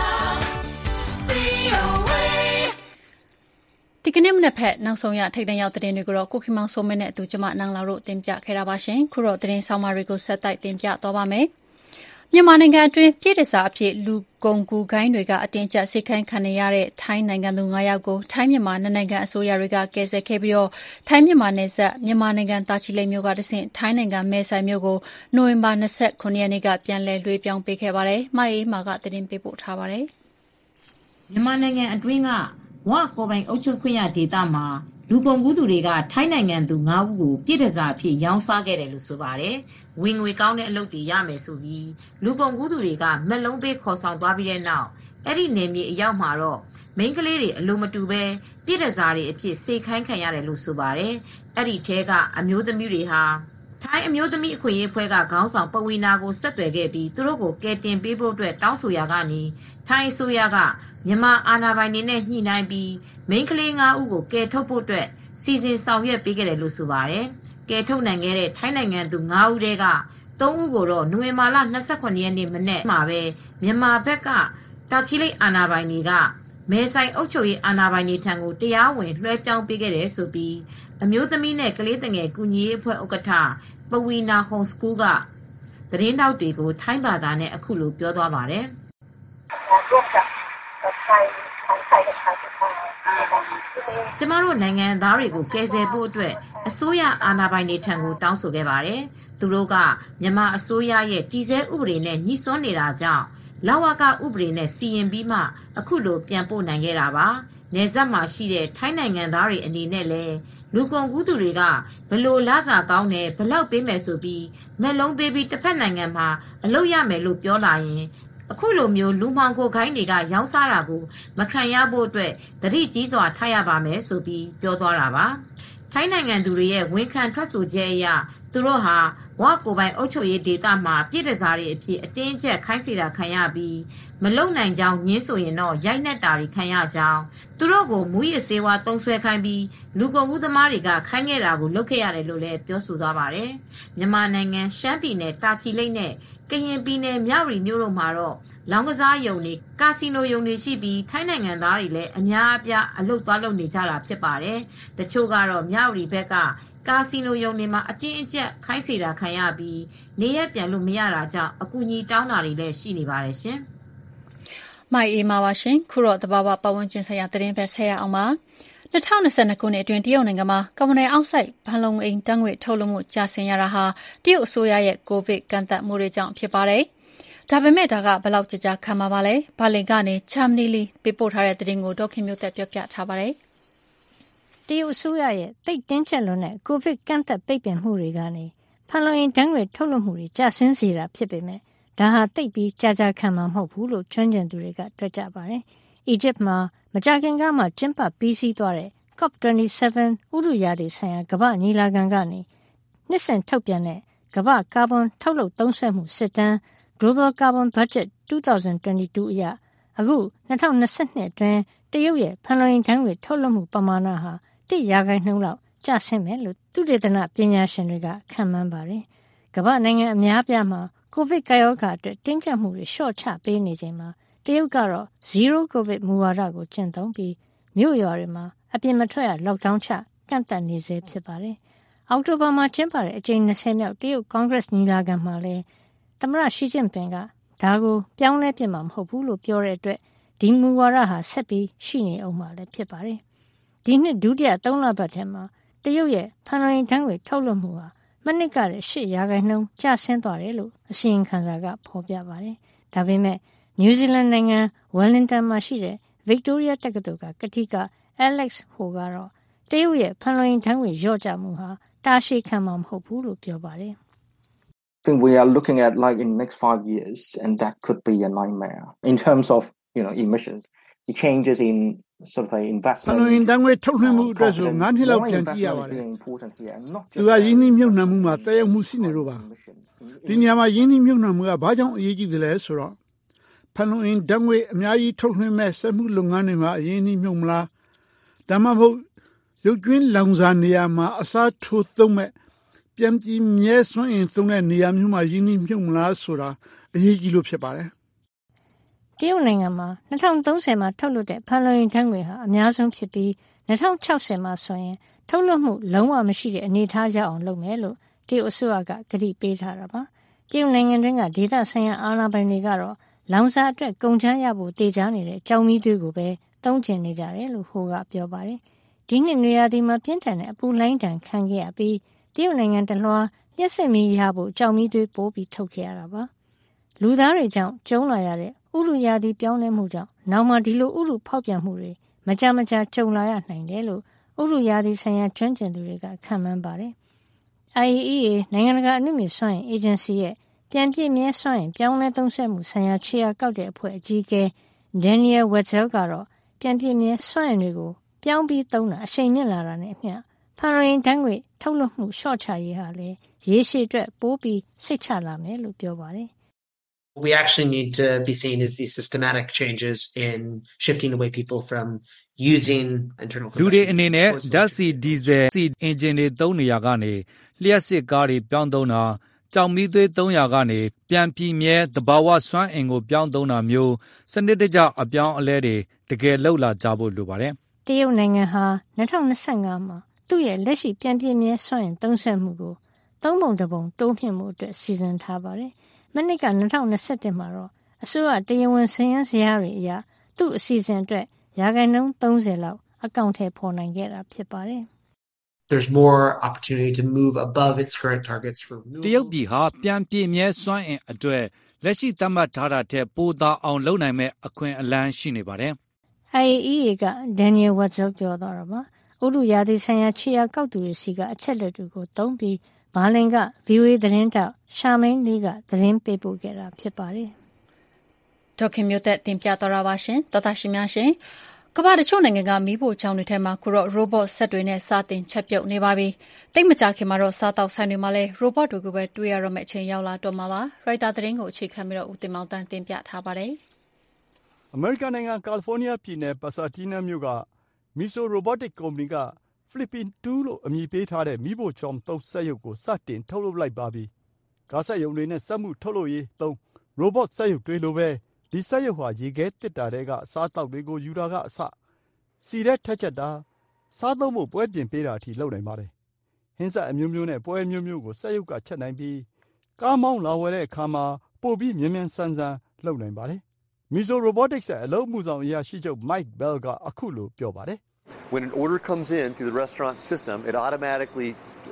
[SPEAKER 5] VOA.
[SPEAKER 2] ဒီကနေ့မနက်ဖက်နောက်ဆုံးရထိပ်တန်းရောက်သတင်းတွေကိုတော့ကိုခင်မောင်စိုးမင်းနဲ့အတူကျမနန်းလာတို့တင်ပြခဲ့တာပါရှင်။ခုတော့သတင်းဆောင်မတွေကိုဆက်တိုက်တင်ပြသွားပါမယ်။မြန်မာနိုင်ငံအတွင်းပြည်ထစာအဖြစ်လူကုန်ကူဂိုင်းတွေကအတင်းကျပ်စိတ်ခိုင်းခံနေရတဲ့ထိုင်းနိုင်ငံသူ9 ယောက်ကိုထိုင်းမြန်မာနိုင်ငံအစိုးရတွေကကယ်ဆယ်ခဲ့ပြီးထိုင်းမြန်မာနယ်စပ်မြန်မာနိုင်ငံတာချီလိတ်မြို့ကတဆင့်ထိုင်းနိုင်ငံမဲဆိုင်မြို့ကိုနိုဝင်ဘာ29 ရက်နေ့ကပြန်လည်လွှဲပြောင်းပေးခဲ့ပါတယ်။မအေးမာကသတင်းပေးပို့ထားပါတယ်
[SPEAKER 6] ။မြန်မာနိုင်ငံအတွင်းကဝကိုပိုင်အုပ်ချုပ်ခွင့်ရဒေသမှာလူကုန်ကူးသူတွေကထိုင်းနိုင်ငံသူ9 ဦးကိုပြည်ထစာအဖြစ်ရောင်းစားခဲ့တယ်လို့ဆိုပါတယ်။ဝင်ငွေကောင်းတဲ့အလုပ်တွေရမယ်ဆိုပြီးလူကုန်ကူးသူတွေကမက်လုံးပေးခေါ်ဆောင်သွားပြီးတဲ့နောက်အဲ့ဒီနယ်မြေအရောက်မှာတော့မိန်းကလေးတွေအလိုမတူပဲပြည်ထစာတွေအဖြစ်စေခိုင်းခံရတယ်လို့ဆိုပါတယ်။အဲ့ဒီထဲကအမျိုးသမီးတွေဟာထိုင်းအမျိုးသမီးအခွင့်အရေးအဖွဲ့ကခေါင်းဆောင်ပဝီနာကိုဆက်သွယ်ခဲ့ပြီးသူတို့ကိုကယ်တင်ပေးဖို့အတွက်တောင်းဆိုရာကနေထိုင်းအစိုးရကမြန်မာအာဏာပိုင်တွေနဲ့ညှိနှိုင်းပြီးမိန်းကလေး9 ဦးကိုကယ်ထုတ်ဖို့အတွက်စီစဉ်ဆောင်ရွက်ပေးခဲ့တယ်လို့ဆိုပါတယ်။ကယ်ထုတ်နိုင်ခဲ့တဲ့ထိုင်းနိုင်ငံသူ9 ဦးထဲက3 ဦးကိုတော့နိုဝင်ဘာလ29 ရက်နေ့မနေ့မှာပဲမြန်မာဘက်ကတာချီလိတ်အာဏာပိုင်တွေကမဲဆိုင်အုပ်ချုပ်ရေးအာဏာပိုင်တွေထံကိုတရားဝင်လွှဲပြောင်းပေးခဲ့တယ်ဆိုပြီးအမျိုးသမီးနဲ့ကလေးငယ်ကူညီရေးအဖွဲ့ဥက္ကဋ္ဌပဝီနာဟုံစကူးကသတင်းတောက်တွေကိုထိုင်းဘာသာနဲ့အခုလိုပြောသွားပါတယ်။ကျမတို့နိုင်ငံသားတွေကိုကယ်ဆယ်ဖို့အတွက်အစိုးရအာဏာပိုင်တွေထံကိုတောင်းဆိုခဲ့ပါတယ်။သူတို့ကမြန်မာအစိုးရရဲ့တည်ဆဲဥပဒေနဲ့ညှိစွန်းနေတာကြောင့်လဝကဥပဒေနဲ့စီရင်ပြီးမှအခုလိုပြန်ပို့နိုင်ခဲ့တာပါ။နယ်စပ်မှာရှိတဲ့ထိုင်းနိုင်ငံသားတွေအနေနဲ့လည်းလူကုန်ကူးသူတွေကဘလို့လစာကောင်းတယ်ဘလောက်ပေးမယ်ဆိုပြီးမက်လုံးပေးပြီးတစ်ဖက်နိုင်ငံမှာအလုပ်ရမယ်လို့ပြောလာရင်အခုလိုမျိုးလူမှောင်ခိုခိုင်းတွေကရောင်းစားတာကိုမခံရဖို့အတွက်သတိကြီးစွာထားရပါမယ်ဆိုပြီးပြောသွားတာပါထိုင်းနိုင်ငံသူတွေရဲ့ဝန်ခံထွက်ဆိုချက်အရသူတို့ဟာဝကိုပိုင်အုပ်ချုပ်ရေးဒေသမှာပြည်ထစားတွေအဖြစ်အတင်းကျပ်ခိုင်းစေတာခံရပြီးမလုံနိုင်ကြောင်းညင်းဆိုရင်တော့ရိုက်နှက်တာတွေခံရကြောင်းသူတို့ကိုမူရစ်ဆေးဝါးသုံးဆွဲခိုင်းပြီးလူကုန်ကူးသမားတွေကခိုင်းခဲ့တာကိုလုပ်ခဲ့ရတယ်လို့လည်းပြောဆိုသွားပါတယ်။မြန်မာနိုင်ငံရှမ်းပြည်နယ်တာချီလိတ်နဲ့ကရင်ပြည်နယ်မြဝတီမြို့တို့မှာတော့လောင်းကစားရုံတွေကာစီနိုရုံတွေရှိပြီးထိုင်းနိုင်ငံသားတွေလည်းအများအပြားအလုပ်သွားလုပ်နေကြတာဖြစ်ပါတယ်။တချို့ကတော့မြဝတီဘက်ကကာစီနိုရုံတွေမှာအတင်းအကျပ်ခိုင်းစေတာခံရပြီးနေရက်ပြန်လို့မရတာကြောင့်အကူအညီတောင်းတာတွေလည်းရှိနေပါတယ်ရှင်
[SPEAKER 2] ။မိုက်အေးမာပါရှင်ခုတော့တဘာဝပတ်ဝန်းကျင်ဆိုင်ရာသတင်းပဲဆက်ရအောင်ပါ2022ခုနှစ်အတွင်းတရုတ်နိုင်ငံမှာကွန်မြူနတီအောက်ဆိုက်ဘန်လုံအိမ်တန်းငွေထုတ်လုပ်မှုကျဆင်းရတာဟာတရုတ်အစိုးရရဲ့ကိုဗစ်ကန့်သတ်မှုတွေကြောင့်ဖြစ်ပါတယ်။ဒါပေမဲ့ဒါကဘယ်လောက်ကြာကြာခံမှာပါလဲ။ဘာလင်ကနေချမ်နီလီပေးပို့ထားတဲ့သတင်းကိုဒေါခင်မျိုးသက်ပြောပြထားပါတယ်
[SPEAKER 7] ။တရုတ်အစိုးရရဲ့တိတ်တင်းကျပ်လွန်းတဲ့ကိုဗစ်ကန့်သတ်ပိတ်ပင်မှုတွေကနေဘန်လုံအိမ်တန်းငွေထုတ်လုပ်မှုတွေကျဆင်းစေတာဖြစ်ပေမဲ့ဒါဟာတိတ်ပြီးကြာကြာခံမှာမဟုတ်ဘူးလို့ကျွမ်းကျင်သူတွေကတွက်ကြပါတယ်။အီဂျစ်မှာမကြာခင်ကမှကျင်းပပြီးစီးသွားတဲ့ COP27 ဥတုရာသီဆိုင်ရာကမ္ဘာညီလာခံကနေနှစ်စဉ်ထုတ်ပြန်တဲ့ကမ္ဘာကာဗွန်ထုတ်လုပ်သုံးစွဲမှုစစ်တမ်း Global Carbon Budget 2022 အရအခု2022အတွင်းတရုတ်ရဲ့ဖန်လုံအိမ်ဓာတ်ငွေထုတ်လုပ်မှုပမာဏဟာ 1% လောက်ကျဆင်းမယ်လို့သုတေသနပညာရှင်တွေကခန့်မှန်းပါတယ်။ကမ္ဘာနိုင်ငံအများပြားမှာကိုဗစ်ကာရောဂါအတွက်တင်းကျပ်မှုတွေလျှော့ချပေးနေချိန်မှာတရုတ်ကတော့ Zero COVID မူဝါဒကိုကျင့်သုံးပြီးမြို့ရွာတွေမှာအပြင်မထွက်ရ lockdown ချကန့်သတ်နေစေဖြစ်ပါတယ်။အောက်တိုဘာမှာကျင်းပတဲ့အကြိမ်20မြောက်တရုတ်ကွန်ဂရက်ညီလာခံမှာလည်းသမ္မတရှီကျင့်ပင်ကဒါကိုပြောင်းလဲပြစ်မှာမဟုတ်ဘူးလို့ပြောတဲ့အတွက်ဒီမူဝါဒဟာဆက်ပြီးရှိနေအောင်မှာလည်းဖြစ်ပါတယ်။ဒီနှစ်ဒုတိယ3လပတ်ထဲမှာတရုတ်ရဲ့ဖန်လုံအိမ်ဓာတ်ငွေထုတ်လွှတ်မှုဟာမနှစ်ကတည်း 8% ကျဆင်းသွားတယ်လို့အစီရင်ခံစာကဖော်ပြပါတယ်။ဒါပေမဲ့နယူးဇီလန်နိုင်ငံဝယ်လင်တန်မှာရှိတဲ့ Victoria တက္ကသိုလ်ကကတိက Alex Ho ကတော့တရုတ်ရဲ့ဖန်လုံအိမ်ဓာတ်ငွေလျော့ကျမှုဟာတာရှည်ခံမှာမဟုတ်ဘူးလို့ပြောပါတယ်
[SPEAKER 8] I think we are looking at like in the next 5 years, and that could be a nightmare in terms of emissions. The changes in sort of investment.
[SPEAKER 9] ဖန်လုံအိမ်ဓာတ်ငွေထုတ်လွှင့်မှုအတွက်ဆို9နှစ်လောက်ပြန်ကြည့်ရပါတယ်။သူကရင်းနှီးမြှုပ်နှံမှုမှာတည်ရောက်မှုရှိနေလို့ပါ။ဒီနေရာမှာရင်းနှီးမြှုပ်နှံမှုကဘာကြောင့်အရေးကြီးသလဲဆိုတော့ဖန်လုံအိမ်ဓာတ်ငွေအများကြီးထုတ်လွှင့်မဲ့စက်မှုလုပ်ငန်းတွေမှာအရင်းနှီးမြှုပ်မလားဒါမှမဟုတ်ရုပ်ကျွင်းလောင်စာနေရာမှာအစားထိုးသုံးမဲ့ပြန်ကြည့်မြဲစွမ်းအင်သုံးတဲ့နေရာမျိုးမှာရင်းနှီးမြှုပ်မလားဆိုတာအရေးကြီးလို့ဖြစ်ပါတယ်
[SPEAKER 7] ။တရုတ်နိုင်ငံမှာ2030မှာထုတ်လွှတ်တဲ့ဖန်လုံအိမ်ဓာတ်ငွေဟာအများဆုံးဖြစ်ပြီး2060မှာဆိုရင်ထုတ်လွှတ်မှုလုံးဝမရှိတဲ့အနေအထားရောက်အောင်လုပ်မယ်လို့တရုတ်အစိုးရကကတိပေးထားတာပါ။တရုတ်နိုင်ငံတွင်းကဒေသဆိုင်ရာအာဏာပိုင်တွေကတော့လောင်စာအတွက်ကုန်ချမ်းရဖို့တေချာနေတဲ့ကြောင်မီးသွေးကိုပဲသုံးကျင်နေကြတယ်လို့ဟိုကပြောပါတယ်။ဒီနှစ်နွေရာသီမှာပြင်းထန်တဲ့အပူလှိုင်းတံခံခဲ့ရပြီးတရုတ်နိုင်ငံတလွှားလျှက်စစ်မီးရဖို့ကြောင်မီးသွေးပိုးပြီးထုတ်ခဲ့ရတာပါ။လူသားတွေကြောင့်ကျုံလာရတဲ့ဥတုရာသီပြောင်းလဲမှုကြောင့်နောက်မှဒီလိုဥတုဖောက်ပြန်မှုတွေမကြာမကြာကြုံလာရနိုင်တယ်လို့ဥတုရာသီဆိုင်ရာကျွမ်းကျင်သူတွေကခန့်မှန်းပါတယ်။ IAEA နိုင်ငံတကာအနုမြူစွမ်းအင်အေဂျင်စီရဲ့ပြန်ပြည့်မြဲစွမ်းအင်ပြောင်းလဲသုံးစွဲမှုဆိုင်ရာခြေရာကောက်တဲ့အဖွဲ့အကြီးအကဲ Daniel Wetzel ကတော့ပြန်ပြည့်မြဲစွမ်းအင်တွေကိုပြောင်းပြီးသုံးတာအရှိန်မြင့်လာတာနဲ့အမျှဖန်လုံအိမ်ဓာတ်ငွေထုတ်လွှတ်မှုလျှော့ချရေးဟာလည်းရေရှည်အတွက်ပိုပြီးစိတ်ချလာမယ်လို့ပြောပါတယ်
[SPEAKER 10] We actually need to be seen as these systematic changes in shifting the way people from using internal combustion.
[SPEAKER 11] လူတွေအနေနဲ့ဓာတ်ဆီဒီဇယ်ဆီအင်ဂျင်တွေသုံးနေရကနေလျှက်စစ်ကားတွေပြောင်းသုံးတာကြောင်မီးသွေး300ကနေပြန်ပြည့်မြဲသဘာဝစွမ်းအင်ကိုပြောင်းသုံးတာမျိုးစနစ်တကျအပြောင်းအလဲတွေတကယ်လှုပ်လာကြဖို့လိုပါတယ်
[SPEAKER 7] ။တရုတ်နိုင်ငံဟာ2025မှာသူ့ရဲ့လက်ရှိပြန်ပြည့်မြဲစွမ်းအင်သုံးစွဲမှုကို3 ပုံ1ပုံတိုးမြှင့်မှုအတွက်စီစဉ်ထားပါတယ်။မနှစ်က2021မှာတော့အစိုးရတရားဝင်စည်ရင်းစရာတွေအရသူ့အစီအစဉ်အတွက်30%လောက်အကောင့်ထဲပေါ်နိုင်ခဲ့တာဖြစ်ပါတယ်။
[SPEAKER 10] There's more opportunity to move above its current targets for renewable.
[SPEAKER 11] တရုတ်ပြည်ဟာပြန်ပြည့်မြဲစွမ်းအင်အတွက်လက်ရှိသတ်မှတ်ထားတာထက်ပိုသာအောင်လုပ်နိုင်မဲ့အခွင့်အလမ်းရှိနေပါတယ်
[SPEAKER 7] ။ IAEA က Daniel Wetzel ပြောသွားတာပါ။ဥတုရာသီဆိုင်ရာခြေရာကောက်သူတွေစီကအချက်လက်တွေကိုသုံးပြီးဘာလင်က VOA သတင်းတောက်ရှာမိန်လေးကသတင်းပေးပို့ခဲ့တာဖြစ်ပါတယ်
[SPEAKER 2] ။ဒေါခင်မျိုးသက်တင်ပြသွားတာပါရှင်။သောတာရှင်များရှင်ကမ္ဘာတချို့နိုင်ငံကမီးဖိုချောင်းတွေထဲမှာခုတော့ robot စက်တွေနဲ့စတင်ချက်ပြုတ်နေပါပြီ။တိတ်မကြခင်မှာတော့စားတောက်ဆိုင်တွေမှာလည်း robot တွေကိုပဲတွေ့ရတော့မယ့်အချိန်ရောက်လာတော့မှာပါ။ Reuters သတင်းကိုအခြေခံပြီးဦးတင်မောင်တန်းတင်ပြထားပါတယ်
[SPEAKER 12] ။အမေရိကန်နိုင်ငံကယ်လီဖိုးနီးယားပြည်နယ်ပါဆာတီးနားမြို့က Miso Robotics ကုမ္ပဏီက Flippy 2 လို့အမည်ပေးထားတဲ့မီးဖိုချောင်းသုံးစက်ရုပ်ကိုစတင်ထုတ်လုပ်လိုက်ပါပြီ။ကားစက်ရုံတွေနဲ့စက်မှုထုတ်လုပ်ရေးသုံး robot စက်ရုပ်တွေလိုပဲဒီစက်ရုပ်ဟာရေခဲသေတ္တာထဲကအစားအသောက်တွေကိုယူတာကအစဆီထဲထက်ချက်တာစားသုံးဖို့ပွဲပြင်ပေးတာအထိလုပ်နိုင်ပါတယ်။ဟင်းဆက်အမျိုးမျိုးနဲ့ပွဲအမျိုးမျိုးကိုစက်ရုပ်ကချက်နိုင်ပြီးကားမောင်းလာဝယ်တဲ့အခါမှာပိုပြီးမြန်မြန်ဆန်ဆန်လုပ်နိုင်ပါတယ်။ Miso Robotics ရဲ့အလုပ်အမှုဆောင်အရာရှိချုပ် Mike Bell ကအခုလိုပြောပါတယ်။
[SPEAKER 1] When an order comes in through the restaurant system, it automatically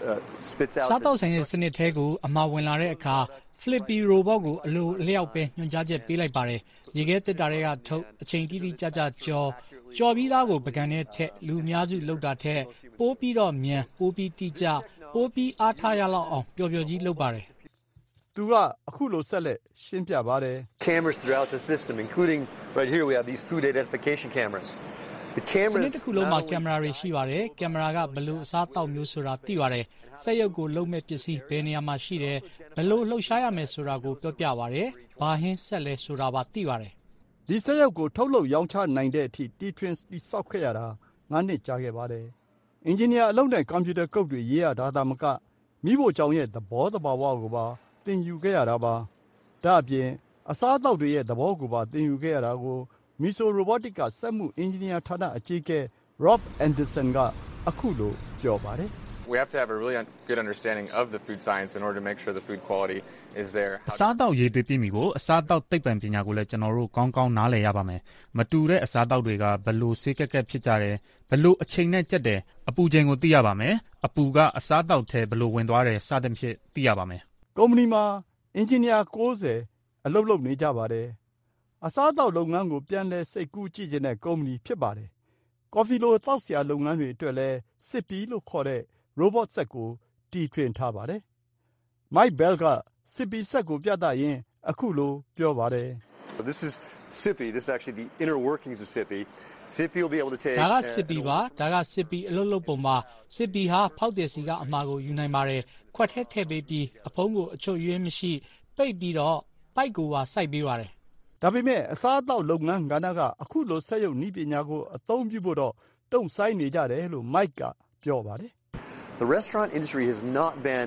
[SPEAKER 1] spits out
[SPEAKER 13] စားတောက်ဆိုင်ရဲ့စနစ်ထဲကိုအမှာဝင်လာတဲ့အခါ Flippy robot ကိုအလိုအလျောက်ပဲညွှန်ကြားချက်ပေးလိုက်ပါတယ်။ရေခဲသစ်တာတွေကထုတ်အချိန်တိတိကျကျကြော်ပြီးသားကိုပကံနဲ့ထက်လူအများစုလောက်တာထက်ပိုးပြီးတော့မြန်ပိုးပြီးတိကျပိုးပြီးအားထားရလောက်အောင်ပျော်ပျော်ကြီးလုပ်ပါတယ်
[SPEAKER 12] ။သူကအခုလိုဆက်လက်ရှင်းပြပါတယ်။
[SPEAKER 1] Cameras throughout the system, including right here we have these food identification cameras. The cameras
[SPEAKER 13] စနစ်တစ်ခုလုံးမှာကင်မရာတွေရှိပါတယ်။ကင်မရာကဘလို့အစားတောက်မျိုးဆိုတာသိပါတယ်။စက်ရုပ်ကိုလုံးမဲ့ပစ္စည်းဘယ်နေရာမှာရှိတယ်ဘလို့လှုပ်ရှားရမယ်ဆိုတာကိုပြောပြပါတယ်။ဘာဟင်းဆက်လဲဆိုတာပါသိပါတယ်
[SPEAKER 12] ။ဒီစက်ရုပ်ကိုထုတ်လုပ်ရောင်းချနိုင်တဲ့အထိတီထွင်စောက်ခဲ့ရတာ9 နှစ်ကြာခဲ့ပါတယ်။အင်ဂျင်နီယာအလုပ်နဲ့ကွန်ပျူတာကုတ်တွေရေးရတာသာမကမိဖို့ကြောင့်ရဲ့သဘောတဘာဝကိုပါသင်ယူခဲ့ရတာပါ။ဒါအပြင်အစားအသောက်တွေရဲ့သဘောကိုပါသင်ယူခဲ့ရတာကိုMiso Robotics ကစက်မှုအင်ဂျင်နီယာဌာနအကြီးအကဲ Rob Anderson ကအခုလိုပြောပါတယ်
[SPEAKER 14] ။ We have to have a really good understanding of the food science in order to make sure the food quality is there.
[SPEAKER 15] အစားအသောက်ရေးသွေးပြည့်မီဖို့အစားအသောက်သိပ္ပံပညာကိုလည်းကျွန်တော်တို့ကောင်းကောင်းနားလည်ရပါမယ်။မတူတဲ့အစားအသောက်တွေကဘလို့ဆေးကက်ကက်ဖြစ်ကြတယ်ဘလို့အချိန်နဲ့ကြက်တယ်အပူချိန်ကိုသိရပါမယ်။အပူကအစားအသောက်ထဲဘလို့ဝင်သွားတယ်စသဖြင့်သိရပါမယ်
[SPEAKER 12] ။ကုမ္ပဏီမှာအင်ဂျင်နီယာ90အလုပ်လုပ်နေကြပါတယ်။အစားအသောက်လုပ်ငန်းကိုပြန်လည်စိတ်ကူးကြည့်ခြင်းတဲ့ကုမ္ပဏီဖြစ်ပါတယ်။ကော်ဖီလိုသောက်စရာလုပ်ငန်းတွေအတွက်လည်းစစ်ပီလို့ခေါ်တဲ့ robot စက်ကိုတီထွင်ထားပါတယ်။ Mike Bell ကစစ်ပီစက်ကိုပြသရင်အခုလိုပြောပါတယ်
[SPEAKER 1] ။ This is Sippy. This is actually the inner workings of Sippy. Sippy will be able to take
[SPEAKER 13] ဒါကစစ်ပီပါဒါကစစ်ပီအလုပ်လုပ်ပုံပါစစ်ပီဟာဖောက်တယ်စီကအမှားကိုယူနိုင်ပါတယ်ခွက်ထဲထည့်ပေးပြီးအဖုံးကိုအချွတ်ရွေးမရှိပိတ်ပြီးတော့ပိုက်ကိုပါစိုက်ပေးပါတယ်
[SPEAKER 12] ဒါပေမဲ့အစားအသောက်လုပ်ငန်းကဏ္ဍကအခုလိုဆက်ရုပ်နည်းပညာကိုအသုံးပြုဖို့တော့တုံ့ဆိုင်းနေကြတယ်လို့ Mike ကပြောပါတယ်
[SPEAKER 1] The restaurant industry has not been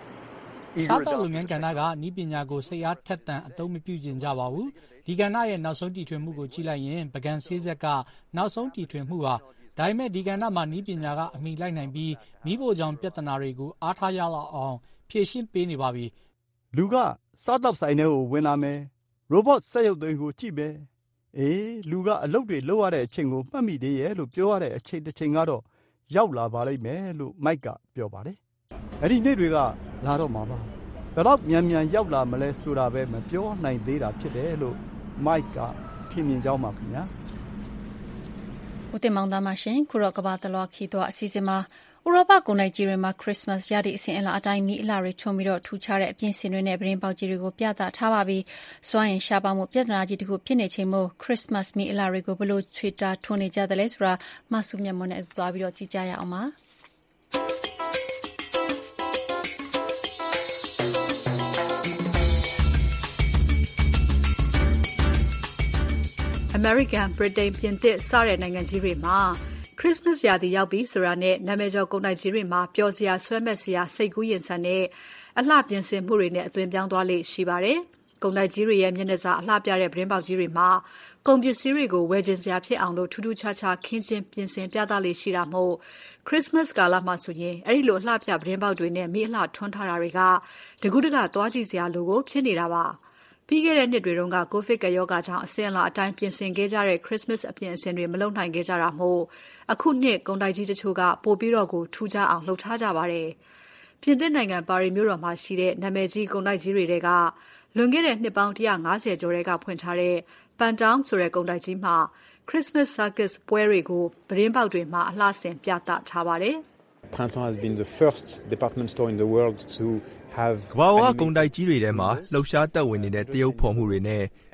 [SPEAKER 13] eager to လုပ်ငန်းကဏ္ဍကနည်းပညာကိုစိတ်အားထက်သန်အသုံးမပြုကျင်ကြပါဘူးဒီကဏ္ဍရဲ့နောက်ဆုံးတီထွင်မှုကိုကြည့်လိုက်ရင်ပကံဆေးဆက်ကနောက်ဆုံးတီထွင်မှုဟာဒါပေမဲ့ဒီကဏ္ဍမှာနည်းပညာကအမိလိုက်နိုင်ပြီးမိဖို့ကြောင့်ပြဿနာတွေကိုအားထားရလောက်အောင်ဖြေရှင်းပေးနေပါပြီ
[SPEAKER 12] လူကစားတောက်ဆိုင်ထဲကိုဝင်လာမယ်robot စက်ရုပ်တွေကိုကြည့်မယ်လူကအလုပ်တွေလုပ်ရတဲ့အချိန်ကိုမှတ်မိသေးရဲ့လို့ပြောရတဲ့အချိန်တစ်ချိန်ကတော့ရောက်လာပါလိမ့်မယ်လို့ Mike ကပြောပါတယ်အဲ့ဒီနေ့တွေကလာတော့မှာပါဘယ်တော့မြန်မြန်ရောက်လာမလဲဆိုတာပဲမပြောနိုင်သေးတာဖြစ်တယ်လို့ Mike ကထင်မြင်ကြောင်းပါခင်ဗျာ
[SPEAKER 2] ဦးတင်မောင်သားမရှင်ခုတော့ကဘာတလွားခီတော့အစီအစဉ်မှာဥရောပကုန်တိုက်ကြီးတွေမှာခရစ်စမတ်ရသည့်အစဉ်အလာအတိုင်းမီအလှတွေထွန်းပြီးတော့ထူခြားတဲ့အပြင်စင်တွေနဲ့သတင်းပေါက်ကြီးတွေကိုပြသထားပါပြီ။စွမ်းရင်ရှားပါမှုပြဿနာကြီးတစ်ခုဖြစ်နေချိန်မို့ခရစ်စမတ်မီအလှတွေကိုဘလို့ထွေတာထွန်းနေကြတယ်လဲဆိုတာမဆုမြတ်မွန်နဲ့သွားပြီးတော့ကြည့်ကြရအောင်ပါ။ American, Britain, ပြင်သစ်စတဲ့နိုင်ငံကြီးတွေမှာခရစ်စမတ်ရာသီရောက်ပြီဆိုတာနဲ့နာမည်ကျော်ကုန်တိုက်ကြီးတွေမှာပျော်စရာဆွဲမဲ့စရာစိတ်ကူးရင်ဆန်တဲ့အလှပြင်ဆင်မှုတွေနဲ့အသွင်ပြောင်းသွားလေ့ရှိပါတယ်။ကုန်တိုက်ကြီးတွေရဲ့မျက်နှာစာအလှပြတဲ့ပရင်းပေါက်ကြီးတွေမှာကုန်ပစ္စည်းတွေကိုဝယ်ကျင်စရာဖြစ်အောင်လို့ထူးထူးခြားခြားခင်းကျင်းပြင်ဆင်ပြသလေ့ရှိတာမို့ခရစ်စမတ်ကာလမှာဆိုရင်အဲ့ဒီလိုအလှပြပရင်းပေါက်တွေနဲ့မိအလှထွန်းထားတာတွေကတကူးတကသွားကြည့်စရာလိုကိုဖြစ်နေတာပါ။ပြီးခဲ့တဲ့နှစ်တွေတုန်းကကိုဗစ်ကရောဂါကြောင့်အစင်အလာအတိုင်းပြင်ဆင်ခဲ့ကြတဲ့ခရစ်စမတ်အပြင်အစင်တွေမလုပ်နိုင်ခဲ့ကြတာမို့အခုနှစ်ကုန်တိုက်ကြီးတချို့ကပိုပြီးတော့ကိုထူးခြားအောင်လှုပ်ထားကြပါတယ်။ပြင်သစ်နိုင်ငံပါရီမြို့တော်မှာရှိတဲ့နာမည်ကြီးကုန်တိုက်ကြီးတွေကလွန်ခဲ့တဲ့နှစ်ပေါင်း150ကျော်တဲကဖွင့်ထားတဲ့ပန်တောင်းဆိုတဲ့ကုန်တိုက်ကြီးမှာ Christmas Circus ပွဲတွေကိုပရင်းပေါက်တွေမှာအလှဆင်ပြသထားပါတယ်။
[SPEAKER 16] Printemps has been the first department store in the world to have
[SPEAKER 17] ကမ္ဘာကကုန်တိုက်ကြီးတွေထဲမှာလှုပ်ရှားသက်ဝင်နေတဲ့တရုတ်ဖော်မှုတွေနဲ့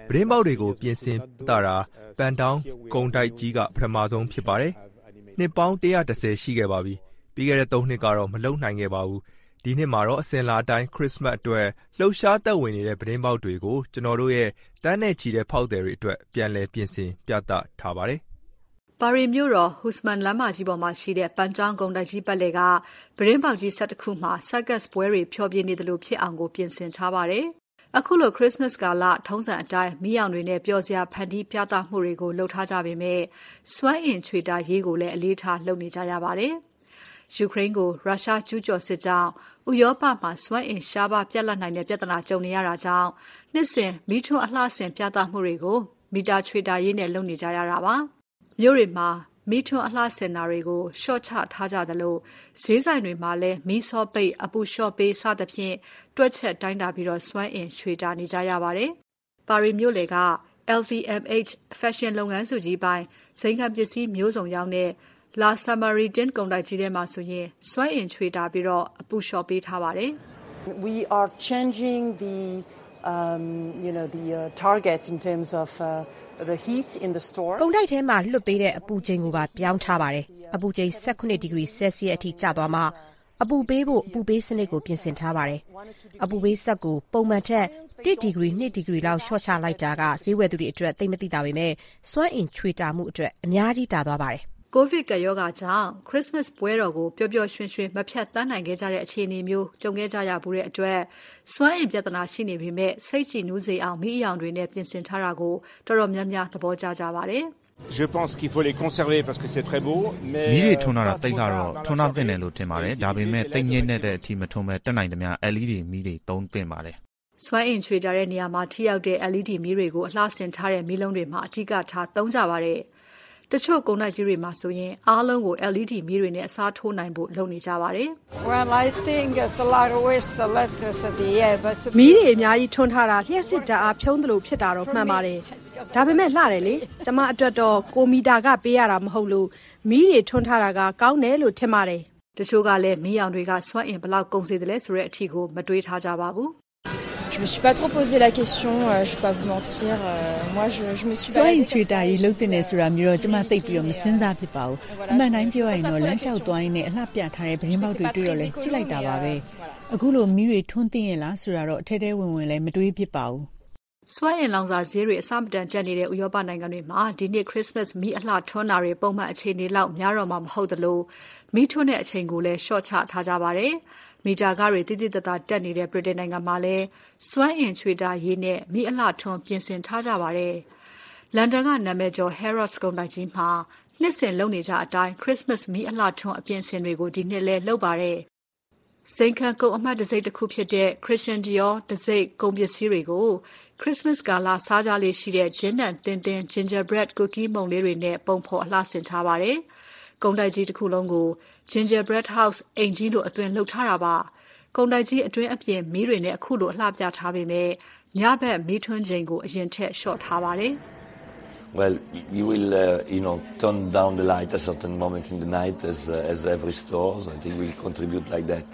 [SPEAKER 17] ပတင်းပေါက်တွေကိုပြင်ဆင်ပြတာပန်တောင်းကုန်တိုက်ကြီးကပထမဆုံးဖြစ်ပါတယ်။နှစ်ပေါင်း130ရှိခဲ့ပါပြီ။ပြီးခဲ့တဲ့3နှစ်ကတော့မလုံနိုင်ခဲ့ပါဘူး။ဒီနှစ်မှာတော့အစင်လာအတိုင်းခရစ်စမတ်အတွက်လှုပ်ရှားသက်ဝင်နေတဲ့ပတင်းပေါက်တွေကိုကျွန်တော်တို့ရဲ့တန်းနဲ့ချီတဲ့ဖောက်သည်တွေအတွက်ပြန်လည်ပြင်ဆင်ပြသထားပါတယ်။
[SPEAKER 2] ပါရီမြို့တော်ဟူစမန်လမ်းမကြီးပေါ်မှာရှိတဲ့ပန်တောင်းကုန်တိုက်ကြီးပတ်လည်ကပတင်းပေါက်ကြီး12ခုမှာဆက်ကတ်ပွဲတွေဖျော်ဖြေနေတယ်လို့ဖြစ်အောင်ကိုပြင်ဆင်ထားပါတယ်။အခုလိုခရစ်စမတ်ကာလထုံးစံအတိုင်းမီးရောင်တွေနဲ့ပျော်စရာဖန်တီးပြသမှုတွေကိုလုပ်ထားကြပေမဲ့စွမ်းအင်ချွေတာရေးကိုလည်းအလေးထားလုပ်နေကြရပါတယ်။ယူကရိန်းကိုရုရှားကျူးကျော်စစ်ကြောင့်ဥရောပမှာစွမ်းအင်ရှားပါးပြတ်လတ်နိုင်တဲ့ပြဿနာကြုံနေရတာကြောင့်နှစ်စဉ်မီးထွန်းအလှဆင်ပြသမှုတွေကိုမီတာချွေတာရေးနဲ့လုပ်နေကြရတာပါ။မြို့တွေမှာမီးထွန်းအလှဆင်တာတွေကိုရှော့ချထားကြသလိုဈေးဆိုင်တွေမှာလည်းမီးစောပိတ်အပူလျှော့ပေးစသဖြင့်တွက်ချက်တိုင်းတာပြီးစွမ်းအင်ချွေတာနေကြရပါတယ်။ပါရီမြို့လေက LVMH ဖက်ရှင်လုပ်ငန်းစုကြီးပိုင်းဇိမ်ခံပစ္စည်းမျိုးစုံရောင်းတဲ့ La Samaritaine ကုန်တိုက်ကြီးထဲမှာဆိုရင်စွမ်းအင်ချွေတာပြီးအပူလျှော့ပေးထားပါတယ်။
[SPEAKER 18] We are changing the target in terms of the heat in the store
[SPEAKER 19] ကုန်တိုက်ထဲမှာလွတ်ပေးတဲ့အပူချိန်ကိုပါပြောင်းထားပါတယ်အပူချိန်18ဒီဂရီဆယ်စီယပ်အထိကျသွားမှအပူပေးဖို့အပူပေးစနစ်ကိုပြင်ဆင်ထားပါတယ်အပူပေးစက်ကိုပုံမှန်ထက်1ဒီဂရီ2ဒီဂရီလောက်လျှော့ချလိုက်တာကဈေးဝယ်သူတွေအတွက်သိမသိတာပေမဲ့စွမ်းအင်ချွေတာမှုအတွက်အများကြီးတာသွားပါတယ်
[SPEAKER 2] ကိုဗစ်ကပ်ရောဂါကြောင့်ခရစ်စမတ်ပွဲတော်ကိုပျော်ပျော်ရွှင်ရွှင်မဖြတ်သန်းနိုင်ခဲ့ကြတဲ့အခြေအနေမျိုးကြုံခဲ့ကြရဘူးတဲ့အတွက်စွမ်းအင်ပြဿနာရှိနေပေမဲ့စိတ်ကြည်နူးစေအောင်မီးအယောင်တွေနဲ့ပြင်ဆင်ထားတာကိုတော်တော်များများသဘောကျကြပါတယ်
[SPEAKER 20] Je pense qu'il faut les conserver parce que c'est très beau mais
[SPEAKER 15] မီးတွေထွန်းတာတိတ်လာတော့ထွန်းတာတင်တယ်လို့ထင်ပါတယ်ဒါပေမဲ့တိတ်ငိမ့်တဲ့အထိမထွန်းမဲ့တက်နိုင်သမျှ LED မီးတွေသုံးတင်ပါတယ်
[SPEAKER 2] စွမ်းအင်ချွေကြတဲ့နေရာမှာထိရောက်တဲ့ LED မီးတွေကိုအလှဆင်ထားတဲ့မီးလုံးတွေမှာအထူးထားသုံးကြပါတယ်တချို့ကုန်တိုက်ကြီးတွေမှာဆိုရင်အားလုံးကို LED မီးတွေနဲ့အစားထိုးနိုင်ဖို့လုပ်နေကြပါတယ်။
[SPEAKER 21] Well, I think it's a lot of waste the electricity, yeah, but
[SPEAKER 22] မီးတွေအများကြီးထွန်းထားတာလျှက်စစ်ဓာတ်အားဖြုံးတယ်လို့ဖြစ်တာတော့မှန်ပါတယ်။ဒါပေမဲ့လှတယ်လေ။ကျမအတွက်တော့ကိုမီတာကပေးရတာမဟုတ်လို့မီးတွေထွန်းထားတာကကောင်းတယ်လို့ထင်ပါတယ်
[SPEAKER 2] ။တချို့ကလည်းမီးရောင်တွေကစွမ်းအင်ဘယ်လောက်ကုန်စေတယ်လဲဆိုတဲ့အထီကိုမတွေးထားကြပါဘူး။
[SPEAKER 23] Je me suis pas trop posé la question, je vais pas vous mentir. Moi je me suis
[SPEAKER 24] စွမ်းအင်ချွေတာရေးလုပ်တဲ့ဆိုတာမျိုးတော့ကျမသိပ်ပြီးတော့မစဉ်းစားဖြစ်ပါဘူး။အမှန်တိုင်းပြောရရင်တော့လမ်းလျှောက်သွားရင်းနဲ့အလှပြထားတဲ့ပတင်းပေါက်တွေတွေ့တော့လဲကြည့်လိုက်တာပါပဲ။အခုလိုမီးတွေထွန်းသိရင်လားဆိုတာတော့အထဲထဲဝင်ဝင်လည်းမတွေးဖြစ်ပါဘူး
[SPEAKER 2] ။စွမ်းအင်လောင်စာဈေးတွေအဆမတန်တက်နေတဲ့ဥရောပနိုင်ငံတွေမှာဒီနှစ်ခရစ်စမတ်မီးအလှထွန်းတာတွေပုံမှန်အခြေအနေလောက်များတော့မှမဟုတ်သလိုမီးထွန်းတဲ့အချိန်ကိုလည်းရှော့ချထားကြပါတယ်။မီတာခတွေတိတိတသားတက်နေတဲ့ဗြိတိန်နိုင်ငံမှာလည်းစွမ်းအင်ချွေတာရေးနဲ့မီးအလှထွန်းပြင်ဆင်ထားကြပါတယ်။လန်ဒန်ကနာမည်ကျော် Harrods ကုန်တိုက်ကြီးမှာနှစ်စဉ်လုပ်နေကြအတိုင်းခရစ်စမတ်မီးအလှထွန်းအပြင်ဆင်တွေကိုဒီနှစ်လဲလုပ်ပါတယ်။စိန်ခံကုန်အမှတ်တစိမ့်တစ်ခုဖြစ်တဲ့ Christian Dior တစိမ့်ကုန်ပစ္စည်းတွေကိုခရစ်စမတ်ကာလစားကြလေးရှိတဲ့ဂျင်းနဲ့တင်းတင်း gingerbread cookie မုန့်လေးတွေနဲ့ပုံဖော်အလှဆင်ထားပါတယ်။ကုန်တိုက်ကြီးတစ်ခုလုံးကို gingerbread house အိမ်ကြီးလိုအသွင်လှုပ်ထားတာပါ။ကုန်တိုက်ကြီးအတွင်းအပြင်မီးတွေနဲ့အခုလိုအလှပြထားပေမဲ့ညဘက်မီးထွန်းချိန်ကိုအရင်ထက်လျှော့ထားပါတယ်။
[SPEAKER 25] Well, you will, turn down the light at a certain moment in the night, as every store. So I think we'll contribute like that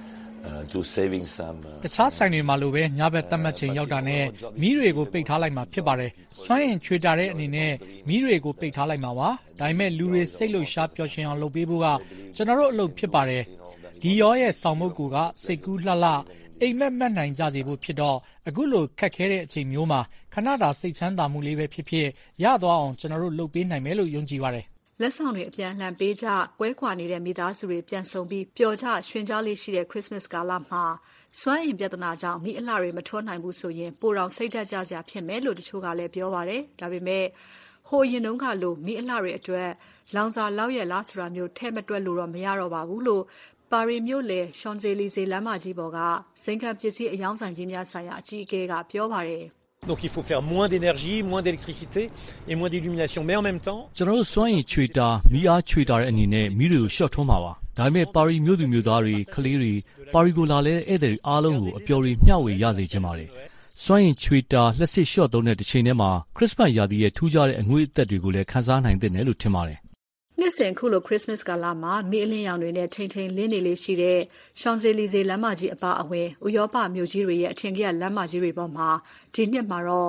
[SPEAKER 25] to saving some.
[SPEAKER 13] တခြားဆိုင်တွေမှာလိုပဲညဘက်သတ်မှတ်ချိန်ရောက်တာနဲ့မီးတွေကိုပိတ်ထားလိုက်မှာဖြစ်ပါတယ်။စွမ်းအင်ချွေတာတဲ့အနေနဲ့မီးတွေကိုပိတ်ထားလိုက်မှာပါ။ဒါပေမဲ့လူတွေစိတ်လှုပ်ရှားပျော်ရွှင်အောင်လုပ်ပေးဖို့ကကျွန်တော်တို့အလုပ်ဖြစ်ပါတယ်။ဒီရောရဲ့ဆောင်မုတ်ကူကစိတ်ကူးလှလှအိမ်မက်မက်နိုင်ကြစေဖို့ဖြစ်တော့အခုလိုခက်ခဲတဲ့အချိန်မျိုးမှာခဏတာစိတ်ချမ်းသာမှုလေးပဲဖြစ်ဖြစ်ရသွားအောင်ကျွန်တော်တို့လုပ်ပေးနိုင်မယ်လို့ယုံကြည်ပါတယ်
[SPEAKER 2] ။လက်ဆောင်တွေအပြန်လှန်ပေးကြကွဲကွာနေတဲ့မိသားစုတွေပြန်ဆုံပြီးပျော်ကြရွှင်ကြလေးရှိတဲ့ခရစ်စမတ်ကာလမှာစွမ်းအင်ပြဿနာကြောင့်မိအလှတွေမထွန်းနိုင်ဘူးဆိုရင်ပိုတောင်စိတ်ဓာတ်ကြစရာဖြစ်မယ်လို့တချို့ကလည်းပြောပါတယ်။ဒါပေမဲ့ဟိုရင်တုန်းကလိုမိအလှတွေအတွက်လောင်စာလောက်ရလားဆိုတာမျိုးထဲမတွက်လို့တော့မရတော့ပါဘူးလို့ပါရီမြို့လေ Champs-Élysées လမ်းမကြီးပေါ်ကစိန်ခံပစ္စည်းအယောင်းဆိုင်ကြီးများဆိုင်ရာအကြီးအကဲကပြောပါတယ်။
[SPEAKER 1] Donc il faut faire moins d'énergie, moins d'électricité et moins d'illumination. Mais en même temps,
[SPEAKER 4] ကျွန်တော်တို့စွမ်းအင်ချွေတာမီးအားချွေတာတဲ့အနေနဲ့မီးတွေကိုရှော့ထွန်းပါပါ။ဒါပေမဲ့ပါရီမြို့သူမြို့သားတွေကလေးတွေပါရီကိုလာလဲဧည့်သည်အားလုံးကိုအပျော်တွေမျှဝေရစေချင်ပါတယ်။စွမ်းအင်ချွေတာလက်စစ်ရှော့သုံးတဲ့တစ်ချိန်တည်းမှာခရစ်စမတ်ရာသီရဲ့ထူးခြားတဲ့အငွေ့အသက်တွေကိုလည်းခန်းစားနိုင်တဲ့နယ်လို့ထင်ပါတယ်။
[SPEAKER 2] နှစ်စဉ်ခုလိုခရစ်စမတ်ကာလမှာမီးအလင်းရောင်တွေနဲ့ထိန်ထိန်လင်းနေလေးရှိတဲ့ Champs-Élysées လမ်းမကြီးအပါအဝင်ဥရောပမြို့ကြီးတွေရဲ့အထင်ကရလမ်းမကြီးတွေပေါ်မှာဒီနှစ်မှာတော့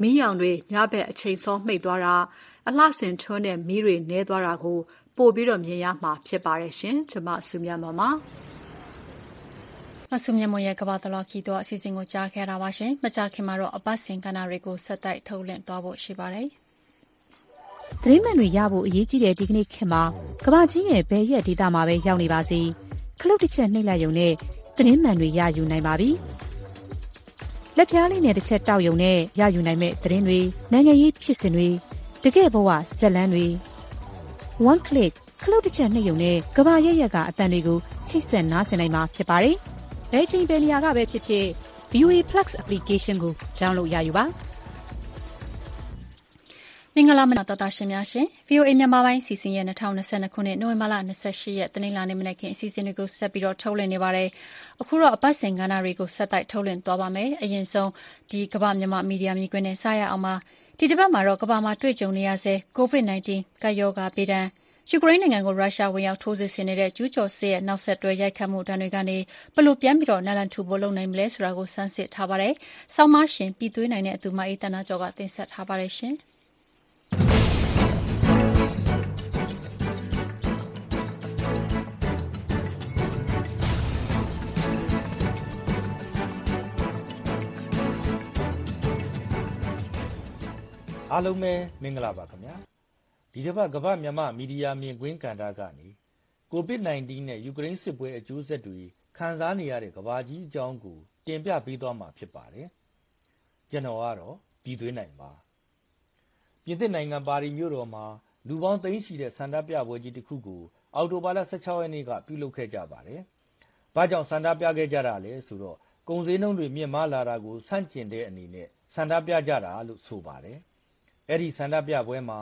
[SPEAKER 22] မီးရောင်တွေညဘက်အချိန်စောမှိတ်သွားတာအလှဆင်ထွန်းတဲ့မီးတွေနည်းသွားတာကိုပိုပြီးမြင်ရမှာဖြစ်ပါတယ်ရှင်။ကျွန်မစုမြတ်ပါပါ
[SPEAKER 2] မဆုမြတ်မရဲ့ကဘာတလော်ခီတော့အစီအစဉ်ကိုကြားခဲ့တာပါရှင်။မကြခင်မှာတော့အပတ်စဉ်ကဏ္ဍတွေကိုဆက်တိုက်ထုတ်လွှင့်သွားဖို့ရှိပါတယ်
[SPEAKER 3] ။သတင်းမှန်တွေရဖို့အရေးကြီးတဲ့ဒီကနေ့ခေတ်မှာကဘာကြီးရဲ့ဘယ်ရက်ဒေတာမှာပဲရောက်နေပါစေခလုတ်တစ်ချက်နှိပ်လိုက်ရုံနဲ့သတင်းမှန်တွေရယူနိုင်ပါပြီ။လက်ပြားလေးနဲ့တစ်ချက်တောက်ရုံနဲ့ရယူနိုင်မဲ့သတင်းတွေနိုင်ငံရေးဖြစ်စဉ်တွေတကယ့်ဘဝဇက်လန်းတွေ one click ခလုတ်တစ်ချက်နှိပ်ရုံနဲ့ကဘာရက်ရက်ကအတန်တွေကိုချိတ်ဆက်နားဆင်နိုင်မှာဖြစ်ပါတယ်။ဘယ်ချိန်ဘယ်နေရာကပဲဖြစ်ဖြစ် VOA Plus application ကို download ရယူပါ
[SPEAKER 2] မင်္ဂလာမနက်တော်ရှင်များရှင် VOA မြန်မာပိုင်းစီစဉ်ရဲ့2022ခုနှစ်နိုဝင်ဘာလ28ရက်တနင်္လာနေ့မနက်ခင်းအစီအစဉ်တွေကိုဆက်ပြီးထုတ်လွှင့်နေပါတယ်အခုတော့အပတ်စဉ်ကဏ္ဍတွေကိုဆက်တိုက်ထုတ်လွှင့်သွားပါမယ်အရင်ဆုံးဒီကမ္ဘာမြန်မာမီဒီယာမြင်ကွင်းနဲ့စရအောင်ပါဒီတစ်ပတ်မှာတော့ကမ္ဘာမှာတွေ့ကြုံနေရဆဲ COVID-19 ကပ်ရောဂါပေဒဏ်ယူကရိန်းနိုင်ငံကိုရုရှားဝင်ရောက်ထိုးစစ်ဆင်နေတဲ့ကျူးကျော်စစ်ရဲ့နောက်ဆက်တွဲရိုက်ခတ်မှုတန်းတွေကနေဘလို့ပြန်ပြီးတော့နလန်ထူဖို့လုပ်နိုင်မလဲဆိုတာကိုစမ်းစစ်ထားပါတယ်။ဆောင်းမရှင်ပြည်သွေးနိုင်တဲ့အသူမအေးတနာကျော်ကတင်ဆက်ထားပါတယ်ရှင်။
[SPEAKER 5] အားလုံးပဲမင်္ဂလာပါခင်ဗျာဒီတစ်ပတ်ကမ္ဘာမြန်မာမီဒီယာမြင်ကွင်းကဏ္ဍကနေ COVID-19 နဲ့ယူကရိန်းစစ်ပွဲအကျိုးဆက်တွေခံစားနေရတဲ့ကမ္ဘာကြီးအကြောင်းကိုတင်ပြပေးသွားမှာဖြစ်ပါတယ်ကျွန်တော်ကတော့ပြည်သွေးနိုင်ပါပြင်သစ်နိုင်ငံပါရီမြို့တော်မှာလူပေါင်းသိန်းချီတဲ့ဆန္ဒပြပွဲကြီးတစ်ခုကိုအောက်တိုဘာလ16ရက်နေ့ကပြုလုပ်ခဲ့ကြပါတယ်ဘာကြောင့်ဆန္ဒပြခဲ့ကြတာလဲဆိုတော့ကုန်စည်နှုန်းတွေမြင့်မားလာတာကိုဆန့်ကျင်တဲ့အနေနဲ့ဆန္ဒပြကြတာလို့ဆိုပါတယ်အဲ့ဒီဆန္ဒပြပွဲမှာ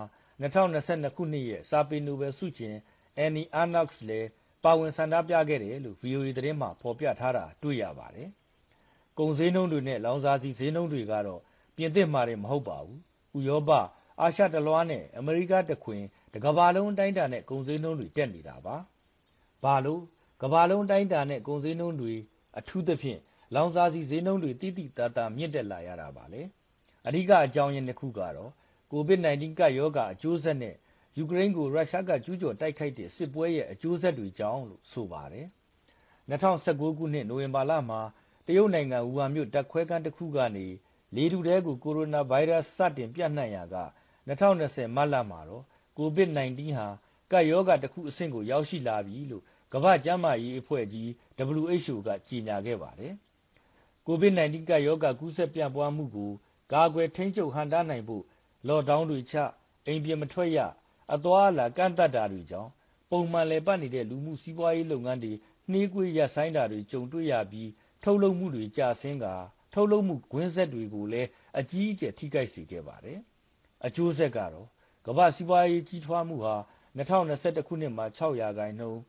[SPEAKER 5] 2022ခုနှစ်ရဲ့စာပေနိုဘယ်ဆုရှင်အန်နီအာနော့က်စ်လည်းပါဝင်ဆန္ဒပြခဲ့တယ်လို့ VOA သတင်းမှာဖော်ပြထားတာတွေ့ရပါတယ်။ကုန်စည်နှုန်းတွေနဲ့လောင်စာဆီဈေးနှုန်းတွေကတော့ပြင်သစ်မှာမဟုတ်ပါဘူး။ဥရောပ၊အာရှတလွှားနဲ့အမေရိကတခွင်တကမ္ဘာလုံးအတိုင်းအတာနဲ့ကုန်စည်နှုန်းတွေတက်နေတာပါ။ဘာလို့ကမ္ဘာလုံးအတိုင်းအတာနဲ့ကုန်စည်နှုန်းတွေအထူးသဖြင့်လောင်စာဆီဈေးနှုန်းတွေတိတိတတ်တာမြင့်တက်လာရတာပါလေ။အဓိကအကြောင်းရင်းတစ်ခုကတော့ COVID-19 ကပ်ရောဂါအကျိုးဆက်နဲ့ယူကရိန်းကိုရုရှားကကျူးကျော်တိုက်ခိုက်တဲ့စစ်ပွဲရဲ့အကျိုးဆက်တွေကြောင့်လို့ဆိုပါတယ်။2019ခုနှစ်နိုဝင်ဘာလမှာတရုတ်နိုင်ငံဝူဟန်မြို့တပ်ခွဲခန်းတစ်ခုကနေလေထုထဲကိုကိုရိုနာဗိုင်းရပ်စ်စတင်ပြန့်နှံ့ရာက2020မတ်လမှာတော့ COVID-19 ဟာကပ်ရောဂါတစ်ခုအဆင့်ကိုရောက်ရှိလာပြီလို့ကမ္ဘာ့ကျန်းမာရေးအဖွဲ့ကြီး WHO ကကြေညာခဲ့ပါတယ်။ COVID-19 ကပ်ရောဂါကူးစက်ပြန့်ပွားမှုကိုကာကွယ်ထိန်းချုပ်ဟန့်တားနိုင်ဖို့လော့ဒေါင်းတွေချအိမ်ပြင်မထွက်ရအသွားအလာကန့်သတ်တာတွေကြောင့်ပုံမှန်လည်ပတ်နေတဲ့လူမှုစီးပွားရေးလုပ်ငန်းတွေနှေးကွေးရပ်ဆိုင်းတာတွေကြုံတွေ့ရပြီးထုတ်လုပ်မှုတွေကျဆင်းကာထုတ်လုပ်မှုကွင်းဆက်တွေကိုလည်းအကြီးအကျယ်ထိခိုက်စေခဲ့ပါတယ်။အကျိုးဆက်ကတော့ကမ္ဘာစီးပွားရေးကြီးထွားမှုဟာ2021ခုနှစ်မှာ6%နှုန်း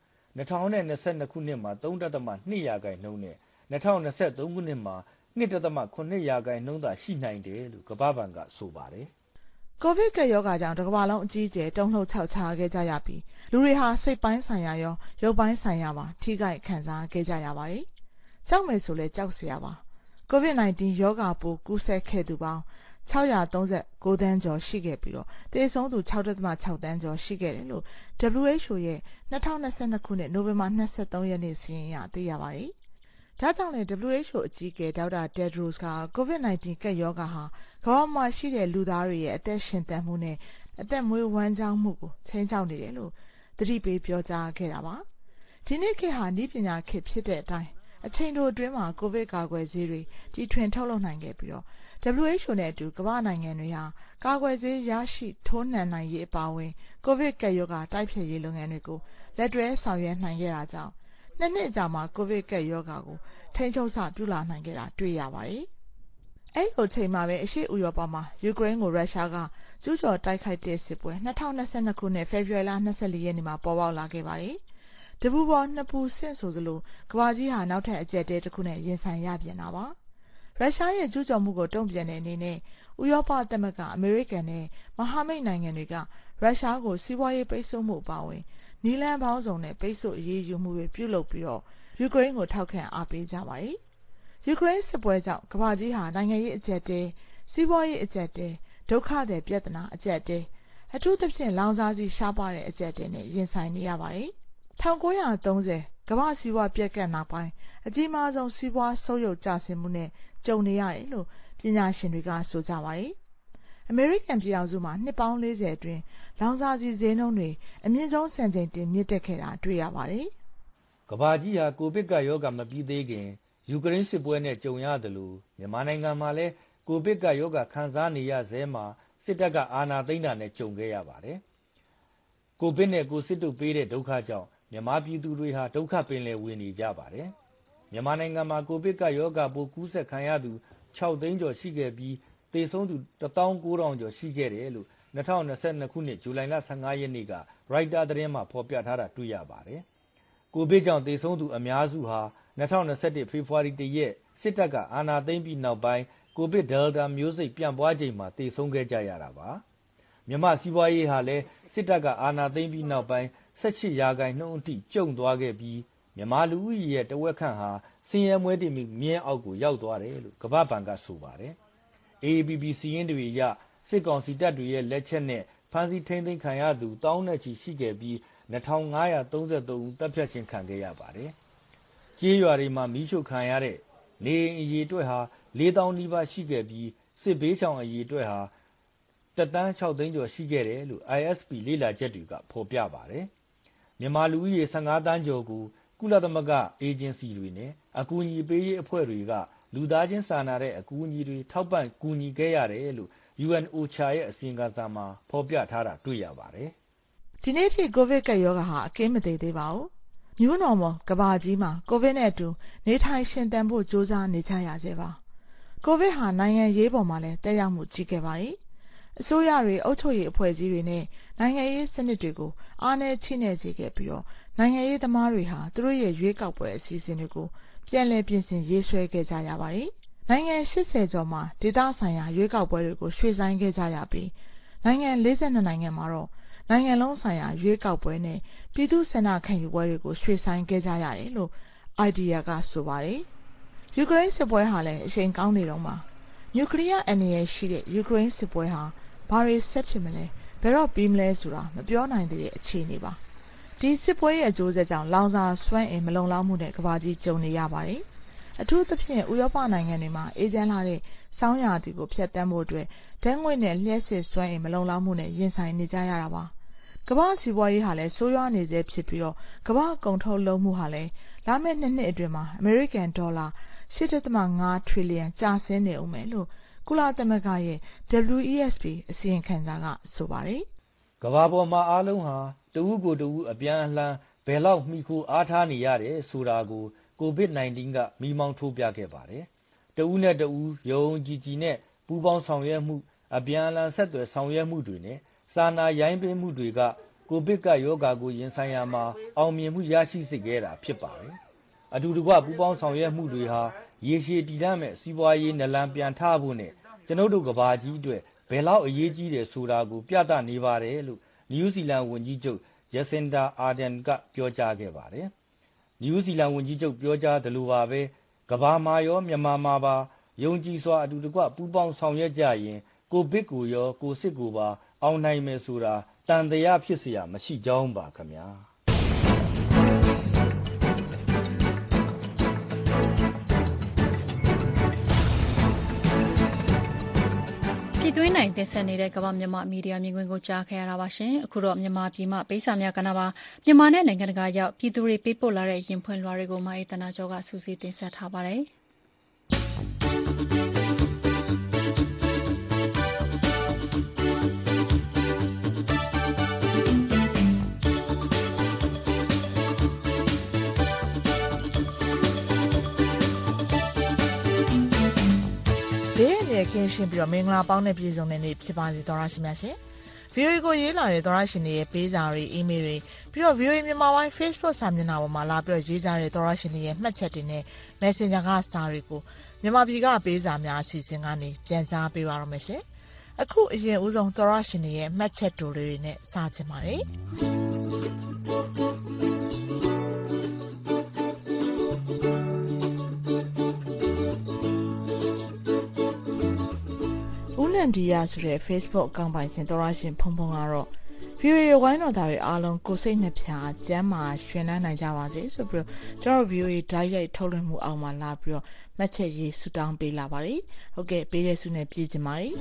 [SPEAKER 5] 2022ခုနှစ်မှာ3.2%နဲ့2023ခုနှစ်မှာ2.8%သာရှိနိုင်တယ်လို့ကမ္ဘာ့ဘဏ်ကဆိုပါတယ်။
[SPEAKER 6] ကိုဗစ်ကပ်ရောဂါကြောင့်တစ်ကမ္ဘာလုံးအကြီးအကျယ်တုန်လှုပ်ခြောက်ခြားခဲ့ကြရပြီးလူတွေဟာစိတ်ပိုင်းဆိုင်ရာရောရုပ်ပိုင်းဆိုင်ရာပါထိခိုက်ခံစားခဲ့ကြရပါတယ်။ကြောက်မယ်ဆိုလဲကြောက်စရာပါ။ COVID-19 ရောဂါပိုးကူးစက်ခဲ့သူပေါင်း639သန်းကျော်ရှိခဲ့ပြီးတော့သေဆုံးသူ 6.6 သန်းကျော်ရှိခဲ့တယ်လို့ WHO ရဲ့2022ခုနှစ်နိုဝင်ဘာ23ရက်နေ့စာရင်းအရသိရပါတယ်။ဒါကြောင့်လည်း WHO အကြီးအကဲဒေါက်တာတက်ဒရိုစ်က COVID-19 ကပ်ရောဂါဟာကမ္ဘာမှာရှိတဲ့လူသားတွေရဲ့အသက်ရှင်သန်မှုနဲ့အသက်မွေးဝမ်းကျောင်းမှုကိုခြိမ်းခြောက်နေတယ်လို့သတိပေးပြောကြားခဲ့တာပါ။ဒီနေ့ခေတ်ဟာနည်းပညာခေတ်ဖြစ်တဲ့အတိုင်းအချိန်တိုအတွင်းမှာကိုဗစ်ကာကွယ်ဆေးတွေတီထွင်ထုတ်လုပ်နိုင်ခဲ့ပြီးတော့ WHO နဲ့အတူကမ္ဘာနိုင်ငံတွေဟာကာကွယ်ဆေးရရှိထိုးနှံနိုင်ရေးအပါအဝင်ကိုဗစ်ကပ်ရောဂါတိုက်ဖျက်ရေးလုပ်ငန်းတွေကိုလက်တွဲဆောင်ရွက်နိုင်ခဲ့တာကြောင့်နှစ်နှစ်ကြာမှာကိုဗစ်ကပ်ရောဂါကိုထိန်းချုပ်စပြုလာနိုင်ခဲ့တာတွေ့ရပါတယ်။အဲ့လိုချိန်မှာပဲအရှေ့ဥရောပမှာယူကရိန်းကိုရုရှားကကျူးကျော်တိုက်ခိုက်တဲ့စစ်ပွဲ2022ခုနှစ်ဖေဖော်ဝါရီလ24ရက်နေ့မှာပေါ်ပေါက်လာခဲ့ပါတယ်။တပူပေါ်နှစ်ပူဆင့်ဆိုသလိုကမ္ဘာကြီးဟာနောက်ထပ်အကျပ်တဲတစ်ခုနဲ့ရင်ဆိုင်ရပြန်တာပါ။ရုရှားရဲ့ကျူးကျော်မှုကိုတုံ့ပြန်တဲ့အနေနဲ့ဥရောပသမဂ္ဂအမေရိကန်နဲ့မဟာမိတ်နိုင်ငံတွေကရုရှားကိုစီးပွားရေးပိတ်ဆို့မှုအပါအဝင်နည်းလမ်းပေါင်းစုံနဲ့ပိတ်ဆို့အရေးယူမှုတွေပြုလုပ်ပြီးတော့ယူကရိန်းကိုထောက်ခံအားပေးကြပါတယ်။ယူကရိန်းစစ်ပွဲကြောင့်ကမ္ဘာကြီးဟာနိုင်ငံရေးအကျပ်တဲစီးပွားရေးအကျပ်တဲဒုက္ခတဲ့ပြဿနာအကျပ်တဲအထူးသဖြင့်လောင်စာဆီရှားပါတဲ့အကျပ်တဲနဲ့ရင်ဆိုင်နေရပါတယ်1930ကမ္ဘာစီးပွားပြက်ကတ်နောက်ပိုင်းအကြီးမားဆုံးစီးပွားဆုတ်ယုတ်ကျဆင်းမှုနဲ့ကြုံနေရတယ်လို့ပညာရှင်တွေကဆိုကြပါတယ်အမေရိကန်ပြည်ထောင်စုမှာနှစ်ပေါင်း40အတွင်းလောင်စာဆီဈေးနှုန်းတွေအမြင့်ဆုံးစံချိန်တင်မြင့်တက်ခဲ့တာတွေ့ရပါတယ်
[SPEAKER 5] ကမ္ဘာကြီးဟာကိုဗစ်ကရောဂါမပြီးသေးခင်ယူကရိန်းစစ်ပွဲနဲ့ကြုံရတယ်လို့မြန်မာနိုင်ငံမှာလည်းကိုဗစ်ကရောဂါခံစားနေရဆဲမှာစစ်တပ်ကအာဏာသိမ်းတာနဲ့ကြုံခဲ့ရပါတယ်ကိုဗစ်နဲ့ကိုစစ်တို့ပေးတဲ့ဒုက္ခကြောင့်မြန်မာပြည်သူတွေဟာဒုက္ခပင်လယ်ဝင်နေကြပါတယ်မြန်မာနိုင်ငံမှာကိုဗစ်ကရောဂါပိုးကူးစက်ခံရသူ6သိန်းကျော်ရှိခဲ့ပြီးသေဆုံးသူ19000ကျော်ရှိခဲ့တယ်လို့2022ခုနှစ်ဇူလိုင်လ15ရက်နေ့ကရိုက်တာသတင်းမှာဖော်ပြထားတာတွေ့ရပါတယ်ကိုဗစ်ကြောင့်သေဆုံးသူအများစုဟာ2021ဖေဖော်ဝါရီ1ရက်စစ်တပ်ကအာဏာသိမ်းပြီးနောက်ပိုင်းကိုဗစ်ဒယ်တာမျိုးစိတ်ပြန့်ပွားချိန်မှာသေဆုံးခဲ့ကြရတာပါမြန်မာစီးပွားရေးဟာလည်းစစ်တပ်ကအာဏာသိမ်းပြီးနောက်ပိုင်း18%အထိကျုံသွားခဲ့ပြီးမြန်မာလူဦးရေရဲ့တဝက်ခန့်ဟာဆင်းရဲမွဲတေမှုမြင်းအောက်ကိုရောက်သွားတယ်လို့ကမ္ဘာ့ဘဏ်ကဆိုပါတယ်AAPP စီးရင်တွေအရစစ်ကောင်စီတပ်တွေရဲ့လက်ချက်နဲ့ဖမ်းဆီးထိန်းသိမ်းခံရသူတောင်းနဲ့ချီရှိခဲ့ပြီး2533ဦးတပ်ဖြတ်ခြင်းခံခဲ့ရပါတယ်။ကြေးရွာတွေမှာမီးရှို့ခံရတဲ့နေအိမ်အရေအတွက်ဟာ4000နီးပါးရှိခဲ့ပြီးစစ်ဘေးချောင်အရေအတွက်ဟာ1,600,000ကျော်ရှိခဲ့တယ်လို့ ISP လေ့လာချက်တွေကဖော်ပြပါတယ်။မြန်မာလူဦးရေ15သန်းကျော်ကိုကုလသမဂ္ဂအေဂျင်စီတွေနဲ့အကူအညီပေးရေးအဖွဲ့တွေကလူသားချင်းစာနာတဲ့အကူအညီတွေထောက်ပံ့ကူညီခဲ့ရတယ်လို့ UNOCHA ရဲ့အစီရင်ခံစာမှာဖော်ပြထားတာတွေ့ရပါတယ်
[SPEAKER 6] ။ဒီနေ့ထိကိုဗစ်ကပ်ရောဂါဟာအကင်းမသေးသေးပါဘူး။ New Normal ကမ္ဘာကြီးမှာကိုဗစ်နဲ့အတူနေထိုင်ရှင်သန်ဖို့ကြိုးစားနေကြရဆဲပါ။ကိုဗစ်ဟာနိုင်ငံရေးပေါ်မှာလည်းတက်ရောက်မှုကြီးခဲ့ပါတယ်။အစိုးရတွေအုပ်ချုပ်ရေးအဖွဲ့အစည်းတွေနဲ့နိုင်ငံရေးစနစ်တွေကိုအားနည်းချိနဲ့စေခဲ့ပြီးတော့နိုင်ငံရေးသမားတွေဟာသူတို့ရဲ့ရွေးကောက်ပွဲအစီအစဉ်တွေကိုပြန်လည်ပြင်ဆင်ရေးဆွဲခဲ့ကြရပါတယ်။နိုင်ငံ80ကျော်မှာဒေသဆိုင်ရာရွေးကောက်ပွဲတွေကိုရွှေ့ဆိုင်းခဲ့ကြရပြီးနိုင်ငံ42နိုင်ငံမှာတော့နိုင်ငံလုံးဆိုင်ရာရွေးကောက်ပွဲနဲ့ပြည်သူ့ဆန္ဒခံယူပွဲတွေကိုရွှေ့ဆိုင်းခဲ့ကြရတယ်လို့ IDEA ကဆိုပါတယ်။ယူကရိန်းစစ်ပွဲဟာလည်းအချိန်ကောင်းနေတော့မှာနျူကလ িয়ার အန္တရာယ်ရှိတဲ့ယူကရိန်းစစ်ပွဲဟာဘာတွေဆက်ဖြစ်မလဲဘယ်တော့ပြီးမလဲဆိုတာမပြောနိုင်တဲ့အခြေအနေပါ။ဒီစစ်ပွဲရဲ့အကျိုးဆက်ကြောင့်လောင်စာစွမ်းအင်မလုံလောက်မှုနဲ့ကမ္ဘာကြီးကြုံနေရပါတယ်။အထူးသဖြင့်ဥရောပနိုင်ငံတွေမှာအေဂျင့်လာတဲ့စောင်းရာသီကိုဖျက်ဆီးဖို့အတွက်ဓာတ်ငွေ့နဲ့လျှက်စစ်စွမ်းအင်မလုံလောက်မှုနဲ့ရင်ဆိုင်နေကြရတာပါ။ကမ္ဘာစီးပွားရေးဟာလည်းဆိုးရွားနေစေဖြစ်ပြီးတော့ကမ္ဘာကုန်ထုတ်လုပ်မှုဟာလည်းလာမယ့်2နှစ်အတွင်းမှာအမေရိကန်ဒေါ်လာ8.5 ထရီလီယံကျဆင်းနေဦးမယ်လို့ကုလသမဂ္ဂရဲ့ WESP အစီရင်ခံစာကဆိုပါတယ်
[SPEAKER 5] ။ကမ္ဘာပေါ်မှာအားလုံးဟာတဦးကိုတဦးအပြန်အလှန်ဘယ်လောက်မှီခိုအားထားနေရတယ်ဆိုတာကိုCOVID-19 ကမိမောင်းထိုးပြခဲ့ပါတယ်။တဦးနဲ့တဦးယုံကြည်ကြည်နဲ့ပူးပေါင်းဆောင်ရွက်မှုအပြန်အလှန်ဆက်သွယ်ဆောင်ရွက်မှုတွေနဲ့စာနာရိုင်းပင်းမှုတွေကကိုဗစ်ကရောဂါကိုရင်ဆိုင်ရာမှာအောင်မြင်မှုရရှိစေခဲ့တာဖြစ်ပါတယ်။အတူတကွပူးပေါင်းဆောင်ရွက်မှုတွေဟာရေရှည်တည်တံ့မဲ့စီးပွားရေးနလန်ပြန်ထဖို့နဲ့ကျွန်ုပ်တို့ကဘာကြီးအတွက်ဘယ်လောက်အရေးကြီးတယ်ဆိုတာကိုပြသနေပါတယ်လို့နယူးဇီလန်ဝန်ကြီးချုပ်ဂျက်စင်ဒါအာဒန်ကပြောကြားခဲ့ပါတယ်။နယူးဇီလန်ဝန်ကြီးချုပ်ပြောကြားတယ်လို့ပါပဲကဘာမှာရောမြန်မာမှာပါယုံကြည်စွာအတူတကွပူးပေါင်းဆောင်ရွက်ကြရင်ကိုဗစ်ကိုရောကိုစစ်ကိုပါအောင်နိုင်မယ်ဆိုတာတန်တရားဖြစ်เสียမရှိကြောင်းပါခင်ဗျာ
[SPEAKER 2] ပြည်တွင်းနိုင်တင်ဆက်နေတဲ့ကမ္ဘာမြန်မာမီဒီယာမြင်ကွင်းကိုကြားခဲ့ရတာပါရှင်အခုတော့မြန်မာပြည်မှာပိစာများကဏ္ဍပါမြန်မာနဲ့နိုင်ငံတကာရောက်ပြည်သူတွေပေးပို့လာတဲ့ရင်ဖွင့်လွှာတွေကိုမာအေးတနာကျော်ကစူးစီးတင်ဆက်ထားပါတယ်
[SPEAKER 6] ကင်းရှင်းပြီးတော့မင်္ဂလာပေါင်းနဲ့ပြည်စုံတဲ့နေ့ဖြစ်ပါစေသောရရှိမြတ်ရှင် VOA ကိုရေးလာတဲ့သောရရှင်တွေရဲ့ပေးစာတွေအီးမေးလ်တွေပြီးတော့ VOA မြန်မာပိုင်း Facebook စာမျက်နှာပေါ်မှာလာပြီးတော့ရေးကြတဲ့သောရရှင်တွေရဲ့မှတ်ချက်တွေနဲ့ Messenger ကစာတွေကိုမြန်မာပြည်ကပေးစာများအစီအစဉ်ကနေပြန်ကြားပေးပါရမယ်ရှင်အခုအရင်ဦးဆုံးသောရရှင်တွေရဲ့မှတ်ချက်တွေနဲ့စချင်ပါတယ် and Dia ဆိုတဲ့ Facebook အကောင့်ပိုင်ရှင်သောရရှင်ဖုံဖုံကတော့ VOA ဝိုင်းတော်သားတွေအားလုံးကိုစိတ်နှပြကျမ်းမာရှင်လန်းနိုင်ကြပါစေဆိုပြီးတော့ကျွန်တော် VOA ဓာတ်ရိုက်ထုတ်လွှင့်မှုအောင်မှာလာပြီးတော့မှတ်ချက်ရေးဆုတောင်းပေးလာပါတယ်ဟုတ်ကဲ့ပေးတဲ့ဆုနဲ့ပြည့်ချင်ပါတယ်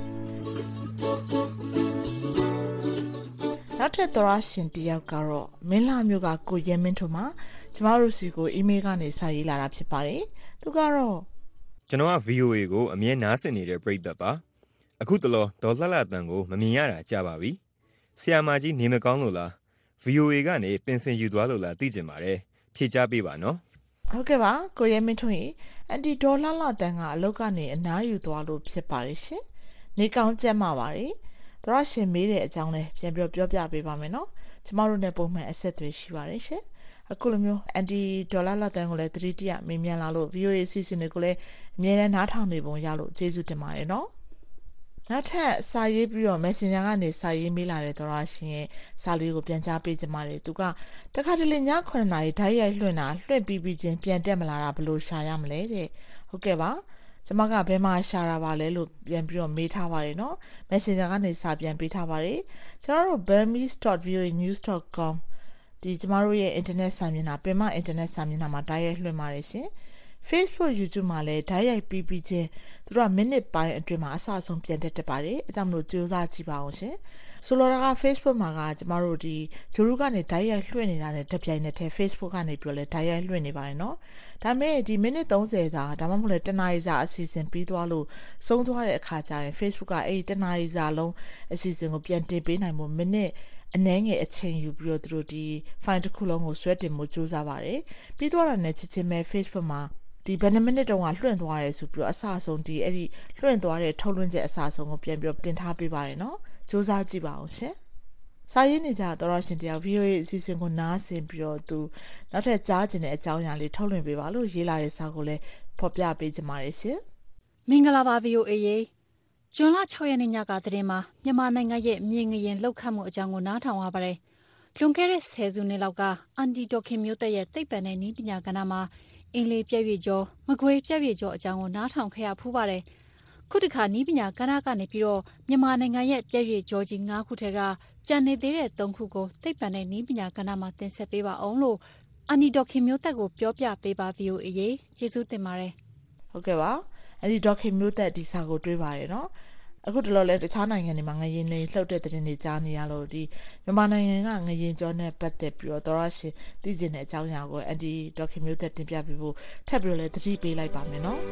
[SPEAKER 6] နောက်ထပ်သောရရှင်တယောက်ကတော့မင်းလာမျိုးကကိုရဲမင်းတို့မှာကျမတို့စီကို email ကနေစာရေးလာတာဖြစ်ပါတယ်သူကတော့
[SPEAKER 7] ကျွန်တော်က VOA ကိုအမြဲနားဆင်နေတဲ့ပရိသတ်ပါအခုတလောဒေါ်လှလှတန်ကိုမမြင်ရတာကြာပါပြီဆရာမကြီးနေမကောင်းလို့လား VOA ကနေပင်စင်ယူသွားလို့လားသိချင်ပါတယ်ဖြေချပေးပါနော်
[SPEAKER 6] ဟုတ်ကဲ့ပါကိုရဲမင်းထွန်းကြီးအန်တီဒေါ်လှလှတန်ကအလုပ်ကနေအနားယူသွားလို့ဖြစ်ပါတယ်ရှင်နေကောင်းကြက်မှာပါတယ်သောရရှင်မေးတဲ့အကြောင်းလဲပြန်ပြောပြပေးပါမယ်နော်ကျမတို့နဲ့ပုံမှန်အဆက်အသွယ်ရှိပါတယ်ရှင်အခုလိုမျိုးအန်တီဒေါ်လာလာတန်ကိုလည်းတတိတရမေးမြန်းလာလို့ VOA အစီအစဉ်တွေကိုလည်းအမြဲတမ်းနားထောင်နေပုံရလို့ကျေးဇူးတင်ပါတယ်နော်နောက်ထပ်စာရေးပြီးတော့ Messenger ကနေစာရေးမေးလာတဲ့သောရရှင်ရဲ့စာလေးကိုပြန်ကြားပေးကြပါတယ်သူကတခါတလေည9နာရီဓာတ်ရိုက်လွှင့်ပြီးချင်းပြန်တက်မလာတာဘယ်လိုရှာရမလဲတဲ့ဟုတ်ကဲ့ပါကျမကဘယ်မှာရှာတာပါလဲလို့ပြန်ပြီးတော့မေးထားပါတယ်နော် Messenger ကနေစာပြန်ပေးထားပါတယ်ကျွန်တော်တို့ burmese.voanews.com ဒီကျမတို့ရဲ့ internet စာမျက်နှာပင်မ internet စာမျက်နှာမှာဓာတ်ရိုက်လွှင့်ပါတယ်ရှင် Facebook YouTube မှာလည်းဓာတ်ရိုက်ပြီးချင်းသူတို့ကမိနစ်ပိုင်းအတွင်းမှာအစအဆုံးပြန်တက်ပါတယ်အဲကြောင့်မလို့ကြိုးစားကြည့်ပါအောင်ရှင်ဆိုလိုတာက Facebook မှာကကျမတို့ဒီဂျိုရူကနေဓာတ်ရိုက်လွှင့်နေတာနဲ့တပြိုင်နက်တည်း Facebook ကနေပြီးတော့လည်းဓာတ်ရိုက်လွှင့်နေပါတယ်နော်ဒါပေမဲ့ဒီမိနစ်30စာဒါမှမဟုတ်လည်းတနားရီစာအစီအစဉ်ပြီးသွားလို့ဆုံးသွားတဲ့အခါကျရင် Facebook ကအဲ့ဒီတနားရီစာလုံးအစီအစဉ်ကိုပြန်တင်ပေးနိုင်မှုမိနစ်အနည်းငယ်အချိန်ယူပြီးတော့သူတို့ဒီ file တစ်ခုလုံးကိုဆွဲတင်မှုစူးစမ်းပါတယ်ပြီးသွားတာနဲ့ချက်ချင်းပဲ Facebook မှာဒီဘယ်နှမိနစ်တုန်းကလွှင့်သွားရဲဆိုပြီးတော့အစအဆုံးဒီအဲ့ဒီလွှင့်သွားတဲ့ထုတ်လွှင့်ချက်အစအဆုံးကိုပြန်ပြီးတော့တင်ထားပေးပါတယ်နော်စူးစမ်းကြည့်ပါအောင်ရှင်စာရေးနေကြသောရရှင်တယောက် VOA အစီအစဉ်ကိုနားဆင်ပြီးတော့သူနောက်ထပ်ကြားကျင်တဲ့အကြောင်းအရာလေးထုတ်လွှင့်ပေးပါလို့ရေးလာတဲ့စာကိုလည်းဖော်ပြပေးကြပါတယ်ရှင်
[SPEAKER 2] မင်္ဂလာပါ VOA ရေဇွန်လ6ရက်နေ့ညကသတင်းမှာမြန်မာနိုင်ငံရဲ့မြေငရင်လောက်ခတ်မှုအကြောင်းကိုနားထောင်ရပါတယ်လွန်ခဲ့တဲ့10စုနှစ်လောက်ကအန်တီဒေါခင်မျိုးသက်ရဲ့သိပ္ပံနဲ့နည်းပညာကဏ္ဍမှာအင်္ဂလိပ်ပြည့်ပြည့်ကျော်မကွေးပြည့်ပြည့်ကျော်အကြောင်းကိုနားထောင်ခဲ့ရဖူးပါတယ်ခုတစ်ခါနည်းပညာကဏ္ဍကနေပြီးတော့မြန်မာနိုင်ငံရဲ့ပြည့်ပြည့်ကျော်ကြီး9ခုထဲကကျန်နေသေးတဲ့3ခုကိုသိပ္ပံနဲ့နည်းပညာကဏ္ဍမှာတင်ဆက်ပေးပါအောင်လို့အန်တီဒေါခင်မျိုးသက်ကိုပြောပြပေးပါ VOA ရေကျေးဇူးတင်ပါတယ်
[SPEAKER 6] ဟုတ်ကဲ့ပါအန်တီဒေါခင်မျိုးသက်ဒီစာကိုတွေးပါရနော်အခုတလောလဲတခြားနိုင်ငံတွေမှာငရင်လေးလှုပ်တဲ့သတင်းတွေကြားနေရလို့ဒီမြန်မာနိုင်ငံကငရင်ကျော်နဲ့ပတ်သက်ပြီးတော့သောရရှင်သိကျင်တဲ့အကြောင်းအရာကိုအန်တီဒေါခင်မျိုးသက်တင်ပြပေးဖို့ထပ်ပြီးတော့လည်းသတိပေးလိုက်ပါမယ်နော်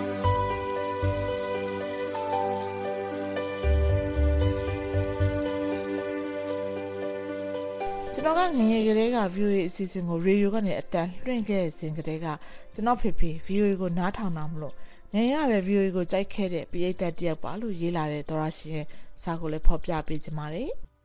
[SPEAKER 6] ကျွန်တော်ကငယ်ငယ်ကလေးက VOA အစီအစဉ်ကိုရေဒီယိုကနေအတန်လွှင့်ခဲ့စဉ်ကတည်းကကျွန်တော်ဖေဖေ VOA ကိုနားထောင်တာမလို့ငယ်ရပဲ VOA ကိုကြိုက်ခဲ့တဲ့ပရိသတ်တယောက်ပါလို့ရေးလာတဲ့သောရရှင်ရဲ့စာကိုလည်းဖော်ပြပေးချင်ပါတယ်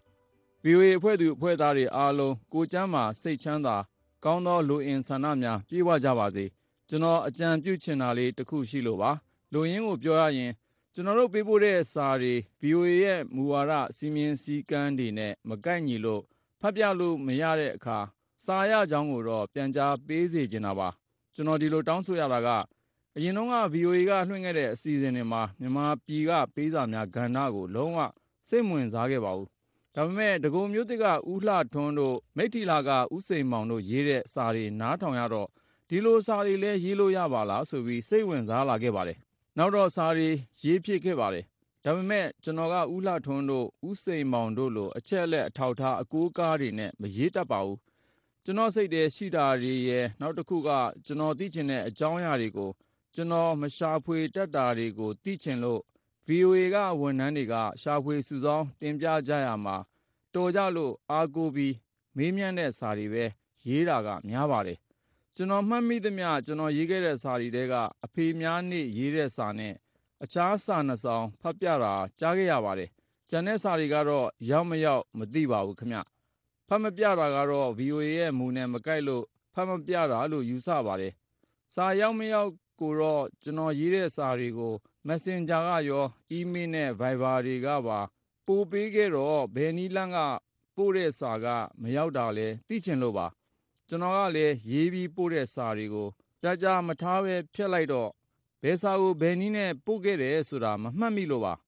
[SPEAKER 8] VOA အဖွဲ့သူအဖွဲ့သားတွေအားလုံးကိုကျမ်းမာစိတ်ချမ်းသာကောင်းသောလူအင်ဆန္ဒများပြည့်ဝကြပါစေကျွန်တော်အကြံပြုချင်တာလေးတစ်ခုရှိလို့ပါလူရင်းကိုပြောရရင်ကျွန်တော်တို့ပေးပို့တဲ့စာတွေ VOA ရဲ့မူဝါဒစီမင်းစည်းကမ်းတွေနဲ့မကိုက်ညီလို့ဖတ်ပြလို့မရတဲ့အခါစာရကြောင်းကိုတော့ပြန်ကြားပေးစေချင်တာပါကျွန်တော်ဒီလိုတောင်းဆိုရတာကအရင်တုန်းက VOA ကလွှင့်ခဲ့တဲ့အစီအစဉ်တွေမှာမြန်မာပြည်ကပေးစာများကဏ္ဍကိုလုံးဝစိတ်ဝင်စားခဲ့ပါဘူးဒါပေမဲ့ဒဂုံမျိုးတစ်ကဦးလှထွန်းတို့မိထီလာကဦးစိန်မောင်တို့ရေးတဲ့စာတွေနားထောင်ရတော့ဒီလိုစာတွေလည်းရေးလို့ရပါလားဆိုပြီးစိတ်ဝင်စားလာခဲ့ပါတယ်နောက်တော့စာတွေရေးဖြစ်ခဲ့ပါတယ်ဒါပေမဲ့ကျွန်တော်ကဦးလှထွန်းတို့ဦးစိန်မောင်တို့လိုအချက်လက်အထောက်ထားအကိုးကားတွေနဲ့မရေးတတ်ပါဘူးကျွန်တော်စိတ်ထဲရှိတာတွေရဲ့နောက်တစ်ခုကကျွန်တော်သိချင်တဲ့အကြောင်းအရာတွေကိုကျွန်တော်မရှာဖွေတတ်တာတွေကိုသိချင်လို့ VOA ကဝန်ထမ်းတွေကရှာဖွေစုဆောင်းတင်ပြကြရမှာတော်ကြလို့အားကိုးပြီးမေးမြန်းတဲ့စာတွေပဲရေးတာကများပါတယ်ကျွန်တော်မှတ်မိသမျှကျွန်တော်ရေးခဲ့တဲ့စာတွေတဲကအဖေများနေ့ရေးတဲ့စာနဲ့အခြားစာနှစ်စောင်ဖတ်ပြတာကြားခဲ့ရပါတယ်ကျန်တဲ့စာတွေကတော့ရောက်မရောက်မသိပါဘူးခင်ဗျဖတ်မပြတာကတော့ VOA ရဲ့မူနဲ့မကိုက်လို့ဖတ်မပြတာလို့ယူဆပါတယ်စာရောက်မရောက်ကိုတော့ကျွန်တော်ရေးတဲ့စာတွေကို Messenger ကရော email နဲ့ Viber တွေကပါပို့ပေးခဲ့တော့ဘယ်နည်းလမ်းကပို့တဲ့စာကမရောက်တာလဲသိချင်လို့ပါကျွန်တော်ကလည်းရေးပြီးပို့တဲ့စာတွေကိုကြာမထားပဲဖျက်လိုက်တော့ဘယ်စာကိုဘယ်နည်းနဲ့ပို့ခဲ့တယ်ဆိုတာမမှတ်မိလို့ပါ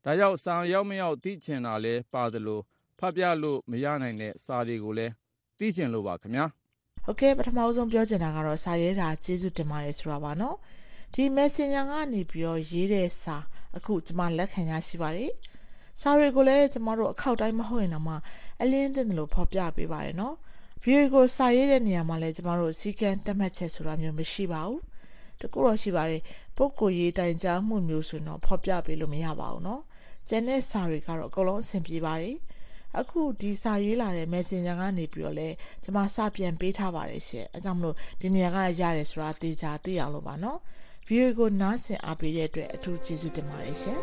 [SPEAKER 8] ဒါကြောင့်စာရောက်မရောက်သိချင်တာလဲပါသလိုဖတ်ပြလို့မရနိုင်တဲ့စာတွေကိုလည်းသိချင်လို့ပါခင်ဗျာ
[SPEAKER 6] ဟုတ်ကဲ့ပထမဆုံးပြောချင်တာကတော့စာရေးတာကျေးဇူးတင်ပါတယ်ဆိုတာပါနော်ဒီ Messenger ကနေပြီးတော့ရေးတဲ့စာအခုကျွန်မလက်ခံရရှိပါတယ်စာတွေကိုလည်းကျွန်တော်တို့အခောက်တိုင်းမဟုတ်ရင်တော့မှအလင်းတင်တယ်လို့ဖော်ပြပေးပါတယ်နော် video ကိုစာရေးတဲ့နေရာမှာလည်းကျွန်တော်တို့စီကံသတ်မှတ်ချက်ဆိုတာမျိုးမရှိပါဘူးတကူတော့ရှိပါတယ်ပုဂ္ဂိုလ်ရေးတိုင်ကြားမှုမျိုးဆိုတော့ဖော်ပြပေးလို့မရပါဘူးနော်ကျန်တဲ့စာတွေကတော့အကုန်လုံးအဆင်ပြေပါတယ်အခုဒီစာရေးလာတဲ့ Messenger ကနေပြီးတော့လဲကျွန်မစာပြန်ပေးထားပါတယ်ရှင်အဲကြောင့်မလို့ဒီနေရာကရတယ်ဆိုတာသိကြသိအောင်လို့ပါနော် video ကိုနားဆင်အားပေးတဲ့အတွက်အထူးကျေးဇူးတင်ပါတယ်ရှင်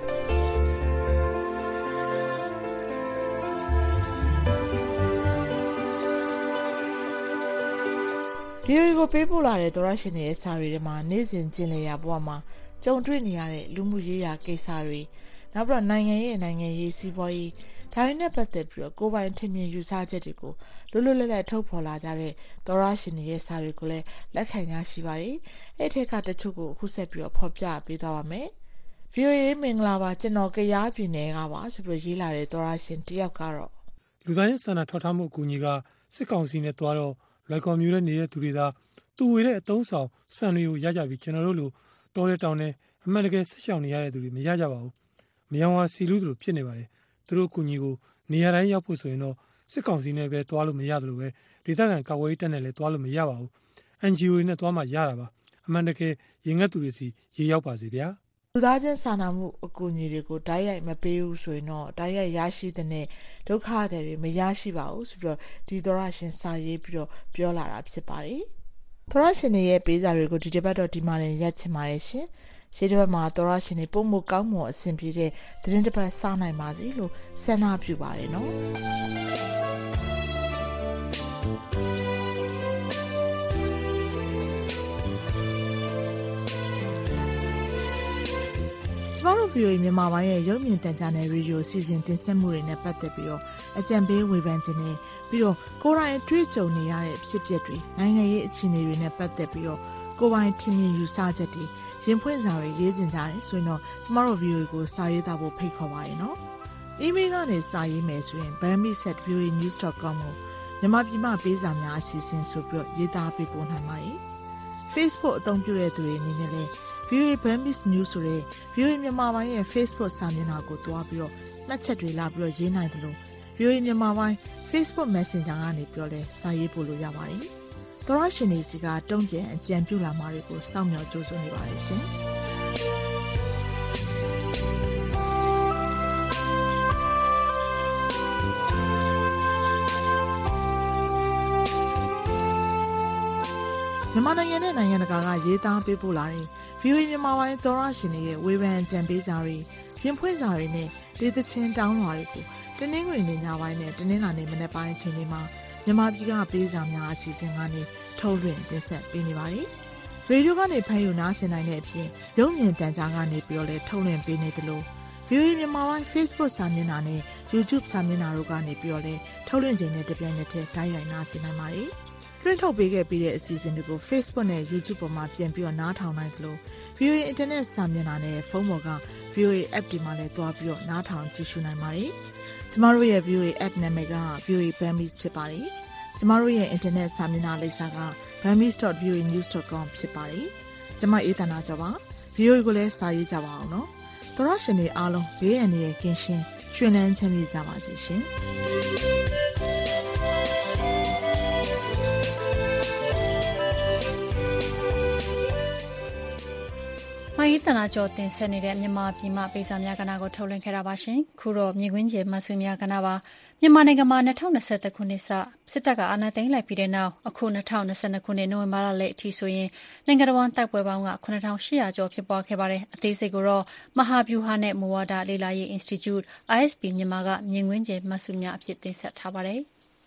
[SPEAKER 6] ဒီကိုပေးပို့လာတဲ့သောရရှင်တွေရဲ့စာတွေထဲမှာနေ့စဉ်ကျင့်လည်ရာဘဝမှာကြုံတွေ့နေရတဲ့လူမှုရေးရာကိစ္စတွေနောက်ပြီးတော့နိုင်ငံရေးစီးပွားရေးဒါတွေနဲ့ပတ်သက်ပြီးတော့ကိုယ်ပိုင်ထင်မြင်ယူဆချက်တွေကိုလွတ်လွတ်လပ်လပ်ထုတ်ဖော်လာကြတဲ့သောရရှင်တွေရဲ့စာတွေကိုလည်းလက်ခံရရှိပါတယ်အဲ့ထက်ကတချို့ကိုအခုဆက်ပြီးတော့ဖော်ပြပေးသွားပါမယ် VOA မင်္ဂလာပါကျွန်တော်ကရားပြည်နယ်ကပါဆိုပြီးရေးလာတဲ့သောရရှင်တယောက်ကတော့
[SPEAKER 9] လူသားရဲ့ဆန္ဒထောက်ထားမှုအကူအညီကစစ်ကောင်စီနဲ့တွားတော့လိုက်ကော်မျိုးနဲ့နေတဲ့သူတွေသာသူဝေတဲ့အတုံးဆောင်စံတွေကိုရကြပြီးကျွန်တော်တို့လိုတောတဲ့တောင်နဲ့အမှန်တကယ်ဆက်ရှောင်နေရတဲ့သူတွေမရကြပါဘူးမယောင်ဝါစီလူတို့ဖြစ်နေပါတယ်သူတို့အကူအညီကိုနေရာတိုင်းရောက်ဖို့ဆိုရင်တော့စစ်ကောင်စီနဲ့ပဲတွားလို့မရသလိုပဲဒေသခံကာကွယ်ရေးတပ်နဲ့လည်းတွားလို့မရပါဘူး NGO တွေနဲ့တွားမှရတာပါအမှန်တကယ်ရင်ငတ်သူတွေစီရေရောက်ပါစေဗျာ
[SPEAKER 6] လူသားချင်းစာနာမှုအကူအညီတွေကိုတိုက်ရိုက်မပေးဘူးဆိုရင်တော့တိုက်ရိုက်ရရှိတဲ့ဒုက္ခတွေမရရှိပါဘူးဆိုပြီးတော့ဒီသောရရှင်စာရေးပြီးတော့ပြောလာတာဖြစ်ပါတယ်သောရရှင်ရဲ့ပေးစာတွေကိုဒီတစ်ပတ်တော့ဒီမှာလည်းရက်ချင်ပါတယ်ရှင်ရှေ့တစ်ပတ်မှာသောရရှင်တွေပုံမကောင်းမွန်အဆင်ပြေတဲ့သတင်းတစ်ပတ်စနိုင်ပါစေလို့ဆန္ဒပြုပါတယ်နော်ကျမတို့ VOA မြန်မာပိုင်းရဲ့ရုပ်မြင်သံကြားနယ်ရေဒီယိုစီစဉ်တင်ဆက်မှုတွေနဲ့ပတ်သက်ပြီးတော့အကြံပေးဝေဖန်ခြင်းနဲ့ပြီးတော့ကိုယ်တိုင်အတွေ့အကြုံနေရတဲ့ဖြစ်ပျက်တွေနိုင်ငံရေးအခြေအနေတွေနဲ့ပတ်သက်ပြီးတော့ကိုယ်ပိုင်ထင်မြင်ယူဆချက်တွေရင်ဖွင့်စာတွေရေးတင်ကြတယ်ဆိုရင်တော့ကျမတို့ VOA ကိုစာရေးသားဖို့ဖိတ်ခေါ်ပါရနော်။ email ကနေစာရေးမယ်ဆိုရင် bami@voanews.com ကိုမြန်မာပြည်မှာပေးစာများအစီအစဉ်ဆိုပြီးတော့ရေးသားပေးပို့နိုင်ပါတယ်။ Facebook အသုံးပြုတဲ့သူတွေအနေနဲ့လည်းVOA Burmese News ဆိုတဲ့ VOA မြန်မာပိုင်းရဲ့ Facebook စာမျက်နှာကိုတွားပြီးတော့မှတ်ချက်တွေလာပြီးတော့ရေးနိုင်တယ်လို့ VOA မြန်မာပိုင်း Facebook Messenger ကနေပြောလဲစာရေးပို့လို့ရပါတယ်။သောရရှင်တွေစီကတုံ့ပြန်အကြံပြုလာမှာတွေကိုစောင့်မျှော်ကြိုးစားနေပါတယ်ရှင်။မြန်မာနိုင်ငံနဲ့နိုင်ငံတကာကရေးသားပေးပို့လာတဲ့ VOA မြန်မာပိုင်းသောရရှင်တွေရဲ့ဝေဖန်အကြံပေးစာတွေရင်ဖွင့်စာတွေနဲ့ဒေသချင်းတောင်းလွှာတွေကိုတနင်္ဂနွေနေ့ညပိုင်းနဲ့တနင်္လာနေ့မနက်ပိုင်းအချိန်တွေမှာမြန်မာပြည်ကပေးစာများအစီအစဉ်ကနေထုတ်လွှင့်တင်ဆက်ပေးနေပါတယ်။ရေဒီယိုကနေဖမ်းယူနားဆင်နိုင်တဲ့အပြင်ရုပ်မြင်သံကြားကနေပြီးတော့လည်းထုတ်လွှင့်ပေးနေတယ်လို့ VOA မြန်မာပိုင်း Facebook စာမျက်နှာနဲ့ YouTube စာမျက်နှာတို့ကနေပြီးတော့လည်းထုတ်လွှင့်ခြင်းနဲ့တပြိုင်နက်တည်းတိုက်ရိုက်နားဆင်နိုင်ပါတယ်။လွှင့်ထုတ်ပေးခဲ့ပြီးတဲ့အစီအစဉ်တွေကို Facebook နဲ့ YouTube ပေါ်မှာပြန်ပြီးတော့နားထောင်နိုင်တယ်လို့ VOA Internet စာမျက်နှာနဲ့ဖုန်းပေါ်က VOA App ဒီမှာလည်းတွားပြီးတော့နားထောင်ကြည့်ရှုနိုင်ပါတယ်။ကျမတို့ရဲ့ VOA App နာမည်က VOA Burmese ဖြစ်ပါတယ်။ကျမတို့ရဲ့ Internet စာမျက်နှာလိပ်စာက burmese.voanews.com ဖြစ်ပါတယ်။ကျမအေးသနာကျော်ပါ။ VOA ကိုလည်းစာရေးကြပါအောင်နော်။သောရရှင်တွေအားလုံးဘေးအန္တရာယ်ကင်းရှင်းရွှင်လန်းချမ်းမြေ့ကြပါစေရှင်။
[SPEAKER 2] မယီတနာကျော်တင်ဆက်နေတဲ့မြန်မာပြည်မှာပေးစာများကဏ္ဍကိုထုတ်လွှင့်ခဲ့တာပါရှင်။ခုတော့မြေခွင်းကျယ်မဆုများကဏ္ဍပါမြန်မာနိုင်ငံမှာ2020ခုနှစ်စစ်တပ်ကအာဏာသိမ်းလိုက်ပြီးတဲ့နောက်အခု2022ခုနှစ်နိုဝင်ဘာလလယ်အထိဆိုရင်နိုင်ငံတော်တိုက်ပွဲပေါင်းက9800ကျော်ဖြစ်ပွားခဲ့ပါတယ်။အသေးစိတ်ကိုတော့မဟာဗျူဟာနဲ့မူဝါဒလေ့လာရေး Institute ISP မြန်မာကမြေခွင်းကျယ်မဆုများအဖြစ်တင်ဆက်ထားပါတယ်။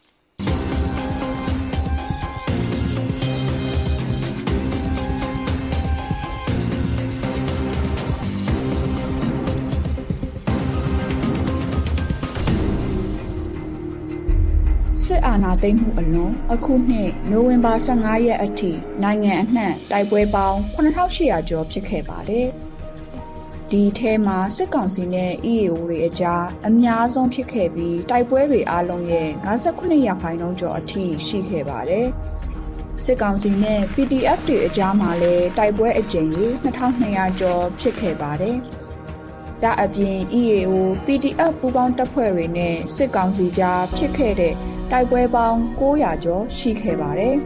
[SPEAKER 10] စစ်အာဏာသိမ်းမှုအလွန်အခုနှစ်နိုဝင်ဘာ15ရက်အထိနိုင်ငံအနှံ့တိုက်ပွဲပေါင်း9800ကျော်ဖြစ်ခဲ့ပါတယ်။ဒီထဲမှာစစ်ကောင်စီနဲ့ EAO တွေအကြားအများဆုံးဖြစ်ခဲ့ပြီးတိုက်ပွဲတွေအားလုံးရဲ့58%ကျော်အထိရှိခဲ့ပါတယ်စစ်ကောင်စီနဲ့ PDF တွေအကြားမှာလည်းတိုက်ပွဲအကြိမ်ကြီး2200ကျော်ဖြစ်ခဲ့ပါတယ်ဒါအပြင် EAO PDF ပူးပေါင်းတပ်ဖွဲ့တွေနဲ့စစ်ကောင်စီကြားဖြစ်ခဲ့တဲ့တိုက်ပွဲပေါင်း900ကျော်ရှိခဲ့ပါတယ်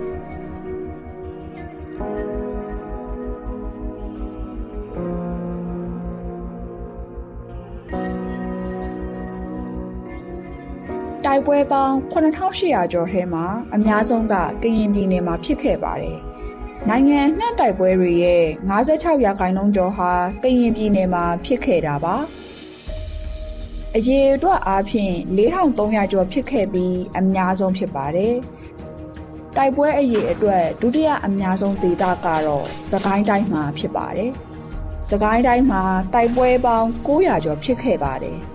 [SPEAKER 10] တိုက်ပွဲပေါင်း9800ကျော်ထဲမှာအများဆုံးကကရင်ပြည်နယ်မှာဖြစ်ခဲ့ပါတယ်။နိုင်ငံနှံ့တိုက်ပွဲတွေရဲ့56%ကျော်ဟာကရင်ပြည်နယ်မှာဖြစ်ခဲ့တာပါ။အရေအတွက်အားဖြင့်4300ကျော်ဖြစ်ခဲ့ပြီးအများဆုံးဖြစ်ပါတယ်။တိုက်ပွဲအရေအတွက်ဒုတိယအများဆုံးဒေသကတော့စကိုင်းတိုင်းမှာဖြစ်ပါတယ်။စကိုင်းတိုင်းမှာတိုက်ပွဲပေါင်း900ကျော်ဖြစ်ခဲ့ပါတယ်။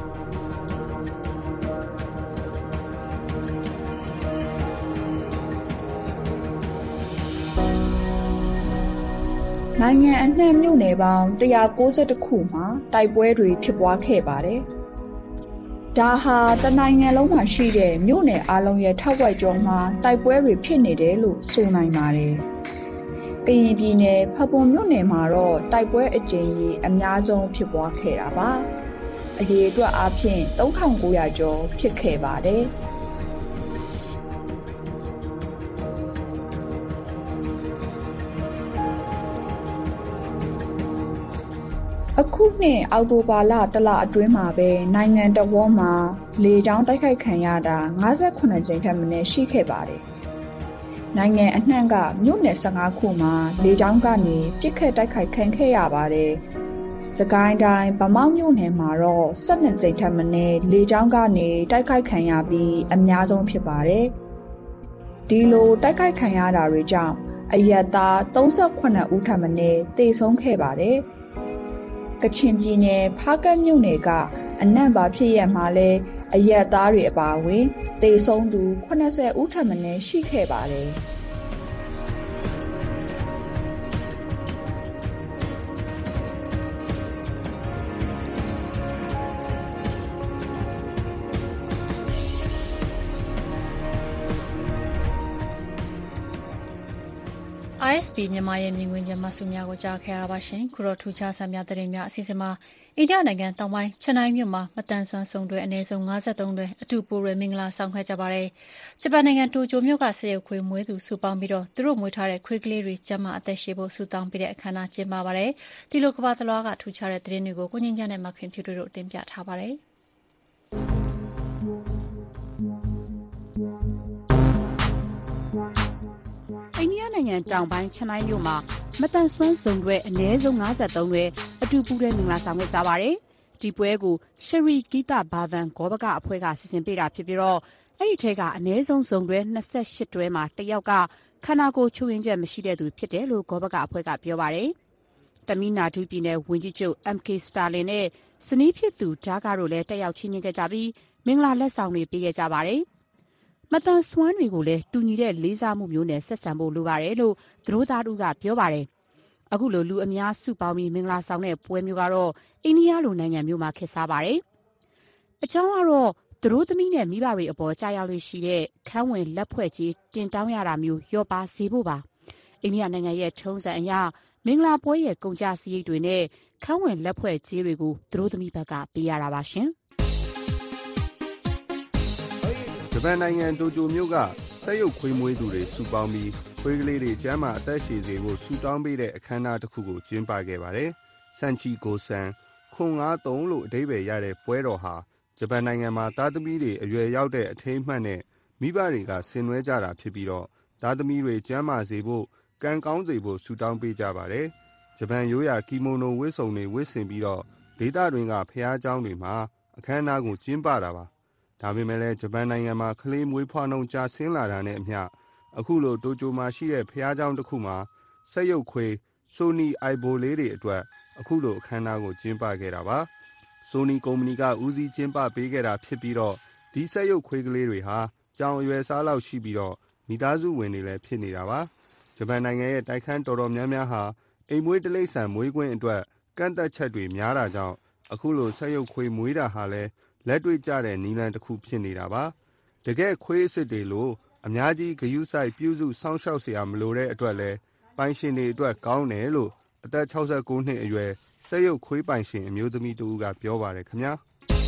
[SPEAKER 10] နိုင်ငံအနှံ့မြို့နယ်ပေါင်း192ခုမှာတိုက်ပွဲတွေဖြစ်ပွားခဲ့ပါတယ်။ဒါဟာတနိုင်ငံလုံးမှာရှိတဲ့မြို့နယ်အလုံးရဲ့ထောက်ဝက်ကျော်မှာတိုက်ပွဲတွေဖြစ်နေတယ်လို့ဆိုနိုင်ပါတယ်။ကရင်ပြည်နယ်ဖပွန်မြို့နယ်မှာတော့တိုက်ပွဲအကြိမ်ကြီးအများဆုံးဖြစ်ပွားခဲ့တာပါ။အရေအတွက်အားဖြင့်3900ကျော်ဖြစ်ခဲ့ပါတယ်။အခုနှစ်အောက်တိုဘာလတလအတွင်းမှာပဲနိုင်ငံတော်ဝန်မှာလေကြောင်းတိုက်ခိုက်ခံရတာ58ကြိမ်ထက်မနည်းရှိခဲ့ပါတယ်။နိုင်ငံအနှံ့ကမြို့နယ်15ခုမှာလေကြောင်းကနေပစ်ခတ်တိုက်ခိုက်ခံခဲ့ရပါတယ်။စကိုင်းတိုင်းဗမောက်မြို့နယ်မှာတော့12ကြိမ်ထက်မနည်းလေကြောင်းကနေတိုက်ခိုက်ခံရပြီးအများဆုံးဖြစ်ပါတယ်။ဒီလိုတိုက်ခိုက်ခံရတာတွေကြောင့်အရက်သား38ဦးထက်မနည်းသေဆုံးခဲ့ပါတယ်။ကချင်ပြည်နယ်ဖားကတ်မြို့နယ်ကအနံ့ပါဖြစ်ရမှာလဲအရက်သားတွေအပါအဝင်သေဆုံးသူ80ဦးထက်မနည်းရှိခဲ့ပါတယ်။ISP မြန်မာရဲ့မြင်ကွင်းချင်းမှစုများကိုကြားခဲ့ရပါရှင်ခုတော့ထူးခြားဆံများသတင်းများအစီအစဉ်မှာအိန္ဒိယနိုင်ငံတောင်ပိုင်းချန်နိုင်မြို့မှာမတန်ဆွမ်းစုံတွေအနည်းဆုံး53တွေအတူပိုးရမင်္ဂလာဆောင်ခဲ့ကြပါတယ်ဂျပန်နိုင်ငံတိုကျိုမြို့ကဆေးရုပ်ခွေမွေးသူစုပေါင်းပြီးတော့သူတို့မွေးထားတဲ့ခွေးကလေးတွေကျန်းမာအသက်ရှည်ဖို့ဆုတောင်းပေးတဲ့အခမ်းအနားကျင်းပပါတယ်ဒီလိုကမ္ဘာသလွှားကထူးခြားတဲ့သတင်းတွေကိုကိုငင်းကြနဲ့မခင်ဖြူတို့တင်ပြထားပါတယ်
[SPEAKER 3] အိန္ဒိယနိုင်ငံတောင်ပိုင်းချန်နိုင်မြို့မှာမတန်ဆွမ်းစုံတွေအနည်းဆုံး53တွေအတူပူးတဲ့မင်္ဂလာဆောင်ခဲ့ကြပါတယ်။ဒီပွဲကိုရှရီဂီတာဘာဗန်ဂောဘကအဖွဲ့ကစီစဉ်ပေးတာဖြစ်ပြီးတော့အဲ့ဒီထဲကအနည်းဆုံးစုံတွေ28တွဲမှာတစ်ယောက်ကခန္ဓာကိုယ်ချိုးရင်းချက်မရှိတဲ့သူဖြစ်တယ်လို့ဂောဘကအဖွဲ့ကပြောပါတယ်။တမီနာဒူပြည်နယ်ဝန်ကြီးချုပ် MK စတာလင်နဲ့ဇနီးဖြစ်သူဒါကာတို့လည်းတက်ရောက်ချင်းမြင်ခဲ့ကြပြီးမင်္ဂလာလက်ဆောင်တွေပေးခဲ့ကြပါတယ်။မတန်ဆွမ်းတွေကိုလည်းတူညီတဲ့လေးစားမှုမျိုးနဲ့ဆက်ဆံဖို့လိုပါတယ်လို့သူတို့သားတို့ကပြောပါတယ်။အခုလိုလူအများစုပေါင်းပြီးမင်္ဂလာဆောင်တဲ့ပွဲမျိုးကတော့အိန္ဒိယလိုနိုင်ငံမျိုးမှာခေတ်စားပါတယ်။အကြောင်းကတော့သူတို့သမီးနဲ့မိဘတွေအပေါ်ကြာရောက်လို့ရှိတဲ့ခန်းဝင်လက်ဖွဲ့ကြီးတင်တောင်းရတာမျိုးရော့ပါစေဖို့ပါ။အိန္ဒိယနိုင်ငံရဲ့ထုံးစံအရမင်္ဂလာပွဲရဲ့ကုန်ကြစရိတ်တွေနဲ့ခန်းဝင်လက်ဖွဲ့ကြီးတွေကိုသူတို့သမီးဘက်ကပေးရတာပါရှင်။
[SPEAKER 11] ဂျပန်နိုင်ငံတိုကျိုမြို့ကသက်ရုပ်ခွေးမွေးသူတွေစုပေါင်းပြီးခွေးကလေးတွေကျန်းမာအသက်ရှည်စေဖို့ဆုတောင်းပေးတဲ့အခမ်းအနားတစ်ခုကိုကျင်းပခဲ့ပါတယ်။ဆန်ချီကိုဆန်ခွန်93လို့အဓိပ္ပာယ်ရတဲ့ပွဲတော်ဟာဂျပန်နိုင်ငံမှာသားသမီးတွေအရွယ်ရောက်တဲ့အထိမ်းအမှတ်နဲ့မိဘတွေကဆင်နွှဲကြတာဖြစ်ပြီးတော့သားသမီးတွေကျန်းမာစေဖို့ကံကောင်းစေဖို့ဆုတောင်းပေးကြပါတယ်။ဂျပန်ရိုးရာကီမိုနိုဝတ်စုံတွေဝတ်ဆင်ပြီးတော့ဒေသတွင်းကဖျားเจ้าတွေမှာအခမ်းအနားကိုကျင်းပတာပါ။ဒါပေမဲ့လည်းဂျပန်နိုင်ငံမှာကလေးမွေးဖွားနှုန်းကျဆင်းလာတာနဲ့အမျှအခုလိုတိုကျိုမှာရှိတဲ့ဖျားเจ้าတစ်ခုမှာစက်ရုပ်ခွေဆိုနီအိုင်ဘိုလေးတွေအတွက်အခုလိုအခမ်းအနားကိုကျင်းပခဲ့တာပါ။ဆိုနီကုမ္ပဏီကဦးစီးကျင်းပပေးခဲ့တာဖြစ်ပြီးတော့ဒီစက်ရုပ်ခွေကလေးတွေဟာကြောင်အရွယ်စားလောက်ရှိပြီးတော့မိသားစုဝင်တွေလည်းဖြစ်နေတာပါ။ဂျပန်နိုင်ငံရဲ့တိုက်ခန်းတော်တော်များများဟာအိမ်မွေးတိရစ္ဆာန်မွေးခွင့်အတွက်ကကန့်သက်ချက်တွေများတာကြောင့်အခုလိုစက်ရုပ်ခွေမွေးတာဟာလည်းလက်တွေ့ကျတဲ့နည်းလမ်းတစ်ခုဖြစ်နေတာပါတကယ်ခွေးအစ်စ်တွေလို့အများကြီးဂရုစိုက်ပြုစုစောင့်ရှောက်เสียမလိုတဲ့အတွက်လဲပိုင်ရှင်တွေအတွက်ကောင်းတယ်လို့အသက်69နှစ်အရွယ်စက်ရုပ်ခွေးပိုင်ရှင်အမျိုးသမီးတူကပြောပါတယ်ခင်ဗျာ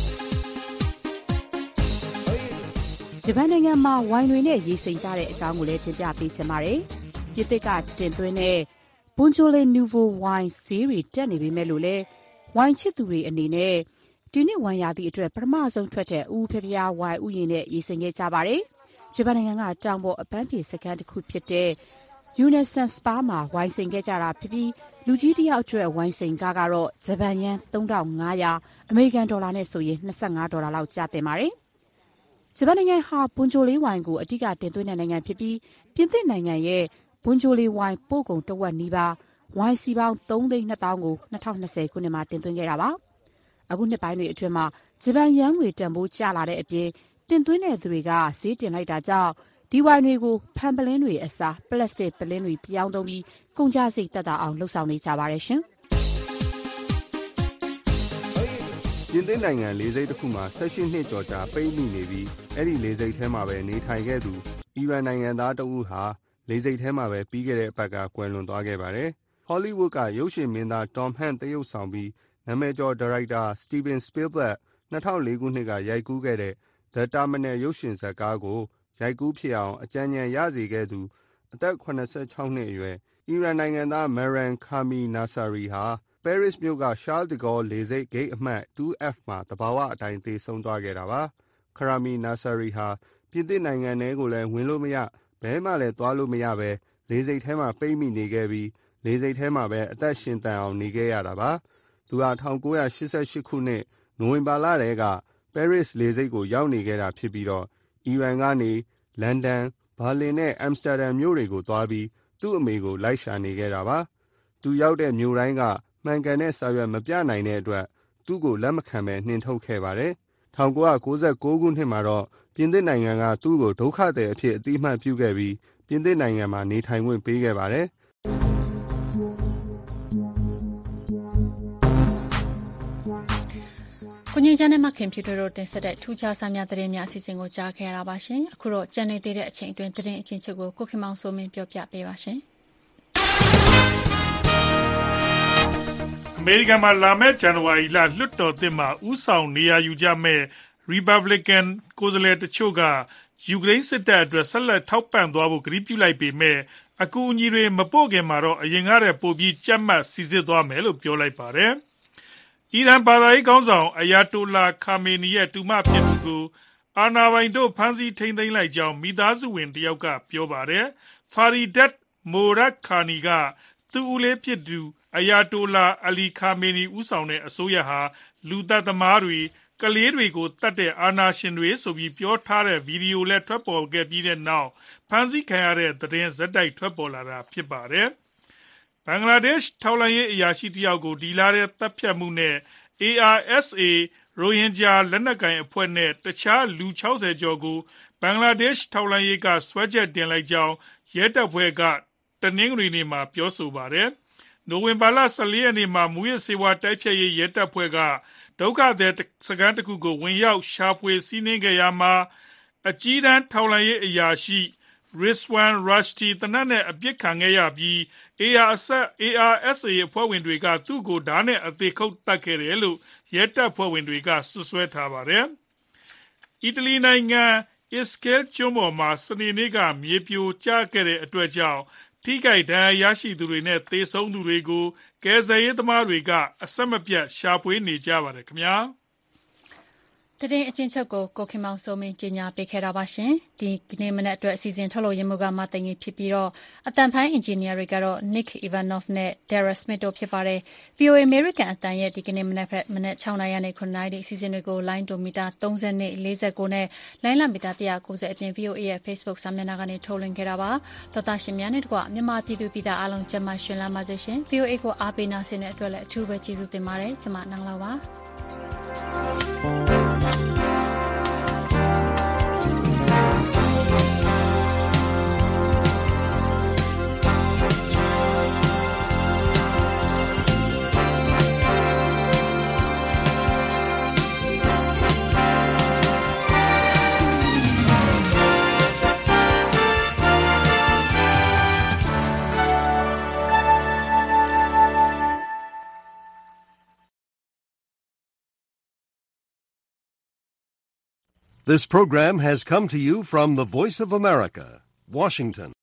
[SPEAKER 3] ဂျပန်နိုင်ငံမှာဝိုင်တွေနဲ့ရေစိမ်ကြတဲ့အကြောင်းကိုလည်းတင်ပြပေးချင်ပါတယ်။ပြည်သစ်ကတင်သွင်းတဲ့ Bonjole Nouveau Wine ဈေးတွေတက်နေပေမဲ့လို့လည်းဝိုင်ချစ်သူတွေအနေနဲ့ဒီနှစ်ဝိုင်ရာသီအတွက်ပထမဆုံးထွက်တဲ့ဥဖျားဖျားဝိုင်ဥယျာဉ်နဲ့ရေစိမ်ခဲ့ကြပါတယ်။ဂျပန်နိုင်ငံကတောင်ပေါ်အပန်းဖြေစခန်းတစ်ခုဖြစ်တဲ့ Unesan Spa မှာဝိုင်စိမ်ခဲ့ကြတာဖြစ်ပြီးလူကြီးတစ်ယောက်အတွက်ဝိုင်စိမ်ကတော့ဂျပန်ယန်း3500အမေရိကန်ဒေါ်လာနဲ့ဆိုရင်$25လောက်ကျတင်ပါတယ်။ဂျပန်နိုင်ငံဟာပွန်ဂျိုလေးဝိုင်ကိုအဓိကတင်သွင်းတဲ့နိုင်ငံဖြစ်ပြီးပြင်သစ်နိုင်ငံရဲ့ပွန်ဂျိုလေးဝိုင်ပို့ကုန်တဝက်နီးပါးဝိုင်စီပေါင်း3,200,000ကို2020ခုနှစ်မှာတင်သွင်းခဲ့တာပါ။အခုနှစ်ပိုင်းတွေအတွင်းမှာဂျပန်ယန်းငွေတန်ဖိုးကျလာတဲ့အပြင်တင်သွင်းတဲ့သူတွေကဈေးတင်လိုက်တာကြောင့်ဒီဝိုင်တွေကိုဖန်ပလင်းတွေအစားပလတ်စတစ်ပလင်းတွေပြောင်းသုံးပြီးကုန်ကျစရိတ်သက်သာအောင်လှုပ်ဆောင်နေကြပါတယ်ရှင်။
[SPEAKER 11] ပြင်သစ်နိုင်ငံလေးစိတ်တစ်ခုမှာ18နှစ်ကျော်ကြာပိတ်မိနေပြီးအဲ့ဒီလေးစိတ်ထဲမှာပဲနေထိုင်ခဲ့သူအီရန်နိုင်ငံသားတဦးဟာလေးစိတ်ထဲမှာပဲပြီးခဲ့တဲ့အပတ်ကကွယ်လွန်သွားခဲ့ပါတယ်။ Hollywood ကရုပ်ရှင်မင်းသား Tom Hanks သရုပ်ဆောင်ပြီးနာမည်ကျော်ဒါရိုက်တာ Steven Spielberg 2004ခုနှစ်ကရိုက်ကူးခဲ့တဲ့ The Terminal ရုပ်ရှင်ဇာတ်ကားကိုရိုက်ကူးဖြစ်အောင်အကြံဉာဏ်ရစေခဲ့သူအသက်86နှစ်အရွယ်အီရန်နိုင်ငံသား Mehran Khami Nasseri ဟာပဲရစ်မြို့က Charles de Gaulle လေဆိပ်ဂိတ်အမှတ် 2F မှာတဘာဝအတိုင်းသေဆုံးသွားခဲ့တာပါ။ Khami Nasseri ဟာပြင်သစ်နိုင်ငံထဲကိုလည်းဝင်လို့မရဘဲမှလည်းသွားလို့မရပဲလေဆိပ်ထဲမှာပိတ်မိနေခဲ့ပြီးလေဆိပ်ထဲမှာပဲအသက်ရှင်တန်အောင်နေခဲ့ရတာပါ။သူဟာ1988ခုနှစ်နိုဝင်ဘာလတည်းကပဲရစ်လေဆိပ်ကိုရောက်နေခဲ့တာဖြစ်ပြီးတော့အီရန်ကနေလန်ဒန်ဘာလင်နဲ့အမ်စတာဒမ်မြို့တွေကိုသွားပြီးသူ့အမေကိုလိုက်ရှာနေခဲ့တာပါ။သူရောက်တဲ့မြို့တိုင်းကမှန်ကန်တဲ့စာရွက်မပြနိုင်တဲ့အတွက်သူ့ကိုလက်မခံပဲနှင်ထုတ်ခဲ့ပါတယ်။1996ခုနှစ်မှာတော့ပြင်သစ်နိုင်ငံကသူ့ကိုဒုက္ခသည်အဖြစ်အသိအမှတ်ပြုခဲ့ပြီးပြင်သစ်နိုင်ငံမှာနေထိုင်ခွင့်ပေးခဲ့ပါတယ်။
[SPEAKER 2] ကိုငြိမ်းချမ်းတဲ့မခင်ဖြူတို့တင်ဆက်တဲ့ထူးခြားစာများသတင်းများအစီအစဉ်ကိုကြားခဲ့ရတာပါရှင်။အခုတော့ကြံနေသေးတဲ့အချိန်အတွင်းသတင်းအချင်းချုပ်ကိုကိုခင်မောင်စိုးမင်းပြောပြပေးပါရှင်။
[SPEAKER 12] အမေရိကန်မှာလာမယ့်ဇန်နဝါရီလလွှတ်တော်သစ်မှာဥဆောင်နေရာယူကြမဲ့ Republican ကိုယ်စားလှယ်တချို့ကယူကရိန်းစစ်တပ်အတွက်ဆက်လက်ထောက်ပံ့သွားဖို့ကတိပြုလိုက်ပေမဲ့အကူအညီတွေမပို့ခင်မှာတော့အရင်ကတည်းကပိုပြီးကြပ်မတ်စီစစ်သွားမယ်လို့ပြောလိုက်ပါတယ်။အီရန်ဘာသာရေးခေါင်းဆောင်အယာတိုလာခါမေနီရဲ့တူမဖြစ်သူကိုအာဏာပိုင်တို့ဖမ်းဆီးထိန်းသိမ်းလိုက်ကြောင်းမိသားစုဝင်တယောက်ကပြောပါတယ်။ Faridat Morad Khani ကသူ့ဦးလေးဖြစ်သူအယာတိုလာအလီခါမေနီဦးဆောင်တဲ့အစိုးရဟာလူသတ်သမားတွေကလေးတွေကိုတတ်တဲ့အာဏာရှင်တွေဆိုပြီးပြောထားတဲ့ဗီဒီယိုလည်းထွက်ပေါ်ခဲ့ပြီးတဲ့နောက်ဖမ်းဆီးခံရတဲ့သတင်းဇက်တိုက်ထွက်ပေါ်လာတာဖြစ်ပါတယ်။ဘင်္ဂလားဒေ့ရှ်ထောက်လှမ်းရေးအရာရှိတယောက်ကိုဒီလာတဲ့တပ်ဖြတ်မှုနဲ့ ARSA ရိုဟင်ဂျာလက်နက်ကိုင်အဖွဲ့နဲ့တခြားလူ60ကျော်ကိုဘင်္ဂလားဒေ့ရှ်ထောက်လှမ်းရေးကစွဲချက်တင်လိုက်ကြောင်းရဲတပ်ဖွဲ့ကတနင်္ဂနွေနေ့မှာပြောဆိုပါတယ်။နိုဝင်ဘာလ14ရက်နေ့မှာမူရစ်စေဝါတိုက်ဖျက်ရေးရဲတပ်ဖွဲ့ကဒုက္ခသည်စခန်းတစ်ခုကိုဝင်ရောက်ရှာဖွေစီးနင်းခဲ့ရမှာအကြီးတန်းထောက်လှမ်းရေးအရာရှိ Rizwan Rushdie တနက်နဲ့အပြစ်ခံခဲ့ရပြီး ARSA အဖွဲ့ဝင်တွေကသူ့ကိုဓာတ်နဲ့အသေးခုတ်တတ်ခဲ့တယ်လို့ရဲတပ်ဖွဲ့ဝင်တွေကစွပ်စွဲထားပါတယ်။အီတလီနိုင်ငံIschia ကျွန်းပေါ်မှာစနေနေ့ကမြေပြိုကျခဲ့တဲ့အတွက်ကြောင့်ထိခိုက်ဒဏ်ရာရရှိသူတွေနဲ့သေဆုံးသူတွေကိုကယ်ဆယ်ရေးသမားတွေကအဆက်မပြတ်ရှာဖွေနေကြပါတယ်ခင်ဗျာ။
[SPEAKER 2] သတင်းအချင်းချုပ်ကိုကိုခင်မောင်စိုးမင်းကြီးညာပေးခဲ့တာပါရှင်။ဒီနေ့မနေ့အတွက်အစီအစဉ်ထုတ်လို့ရမှုကမသိငယ်ဖြစ်ပြီးတော့အတန်ဖိုင်းအင်ဂျင်နီယာတွေကတော့ Nick Ivanov နဲ့ Dara Smith တို့ဖြစ်ပါတယ်။ VOA American အတန်ရဲ့ဒီကနေ့မနေ့6နာရီနဲ့9နာရီအစီအစဉ်တွေကိုလိုင်းဒိုမီတာ30နဲ့49နဲ့လိုင်းလမီတာ190အပြင် VOA ရဲ့ Facebook စာမျက်နှာကနေထုတ်လွှင့်ခဲ့တာပါ။သောတာရှင်များနဲ့တကွမြန်မာပြည်သူပြည်သားအားလုံးကျန်းမာရှင်လန်းပါစေရှင်။ VOA ကိုအားပေးနာဆင်တဲ့အတွက်လည်းအထူးပဲကျေးဇူးတင်ပါတယ်။ကျွန်မနန်းလောက်ပါ။
[SPEAKER 14] This program has come to you from the Voice of America, Washington.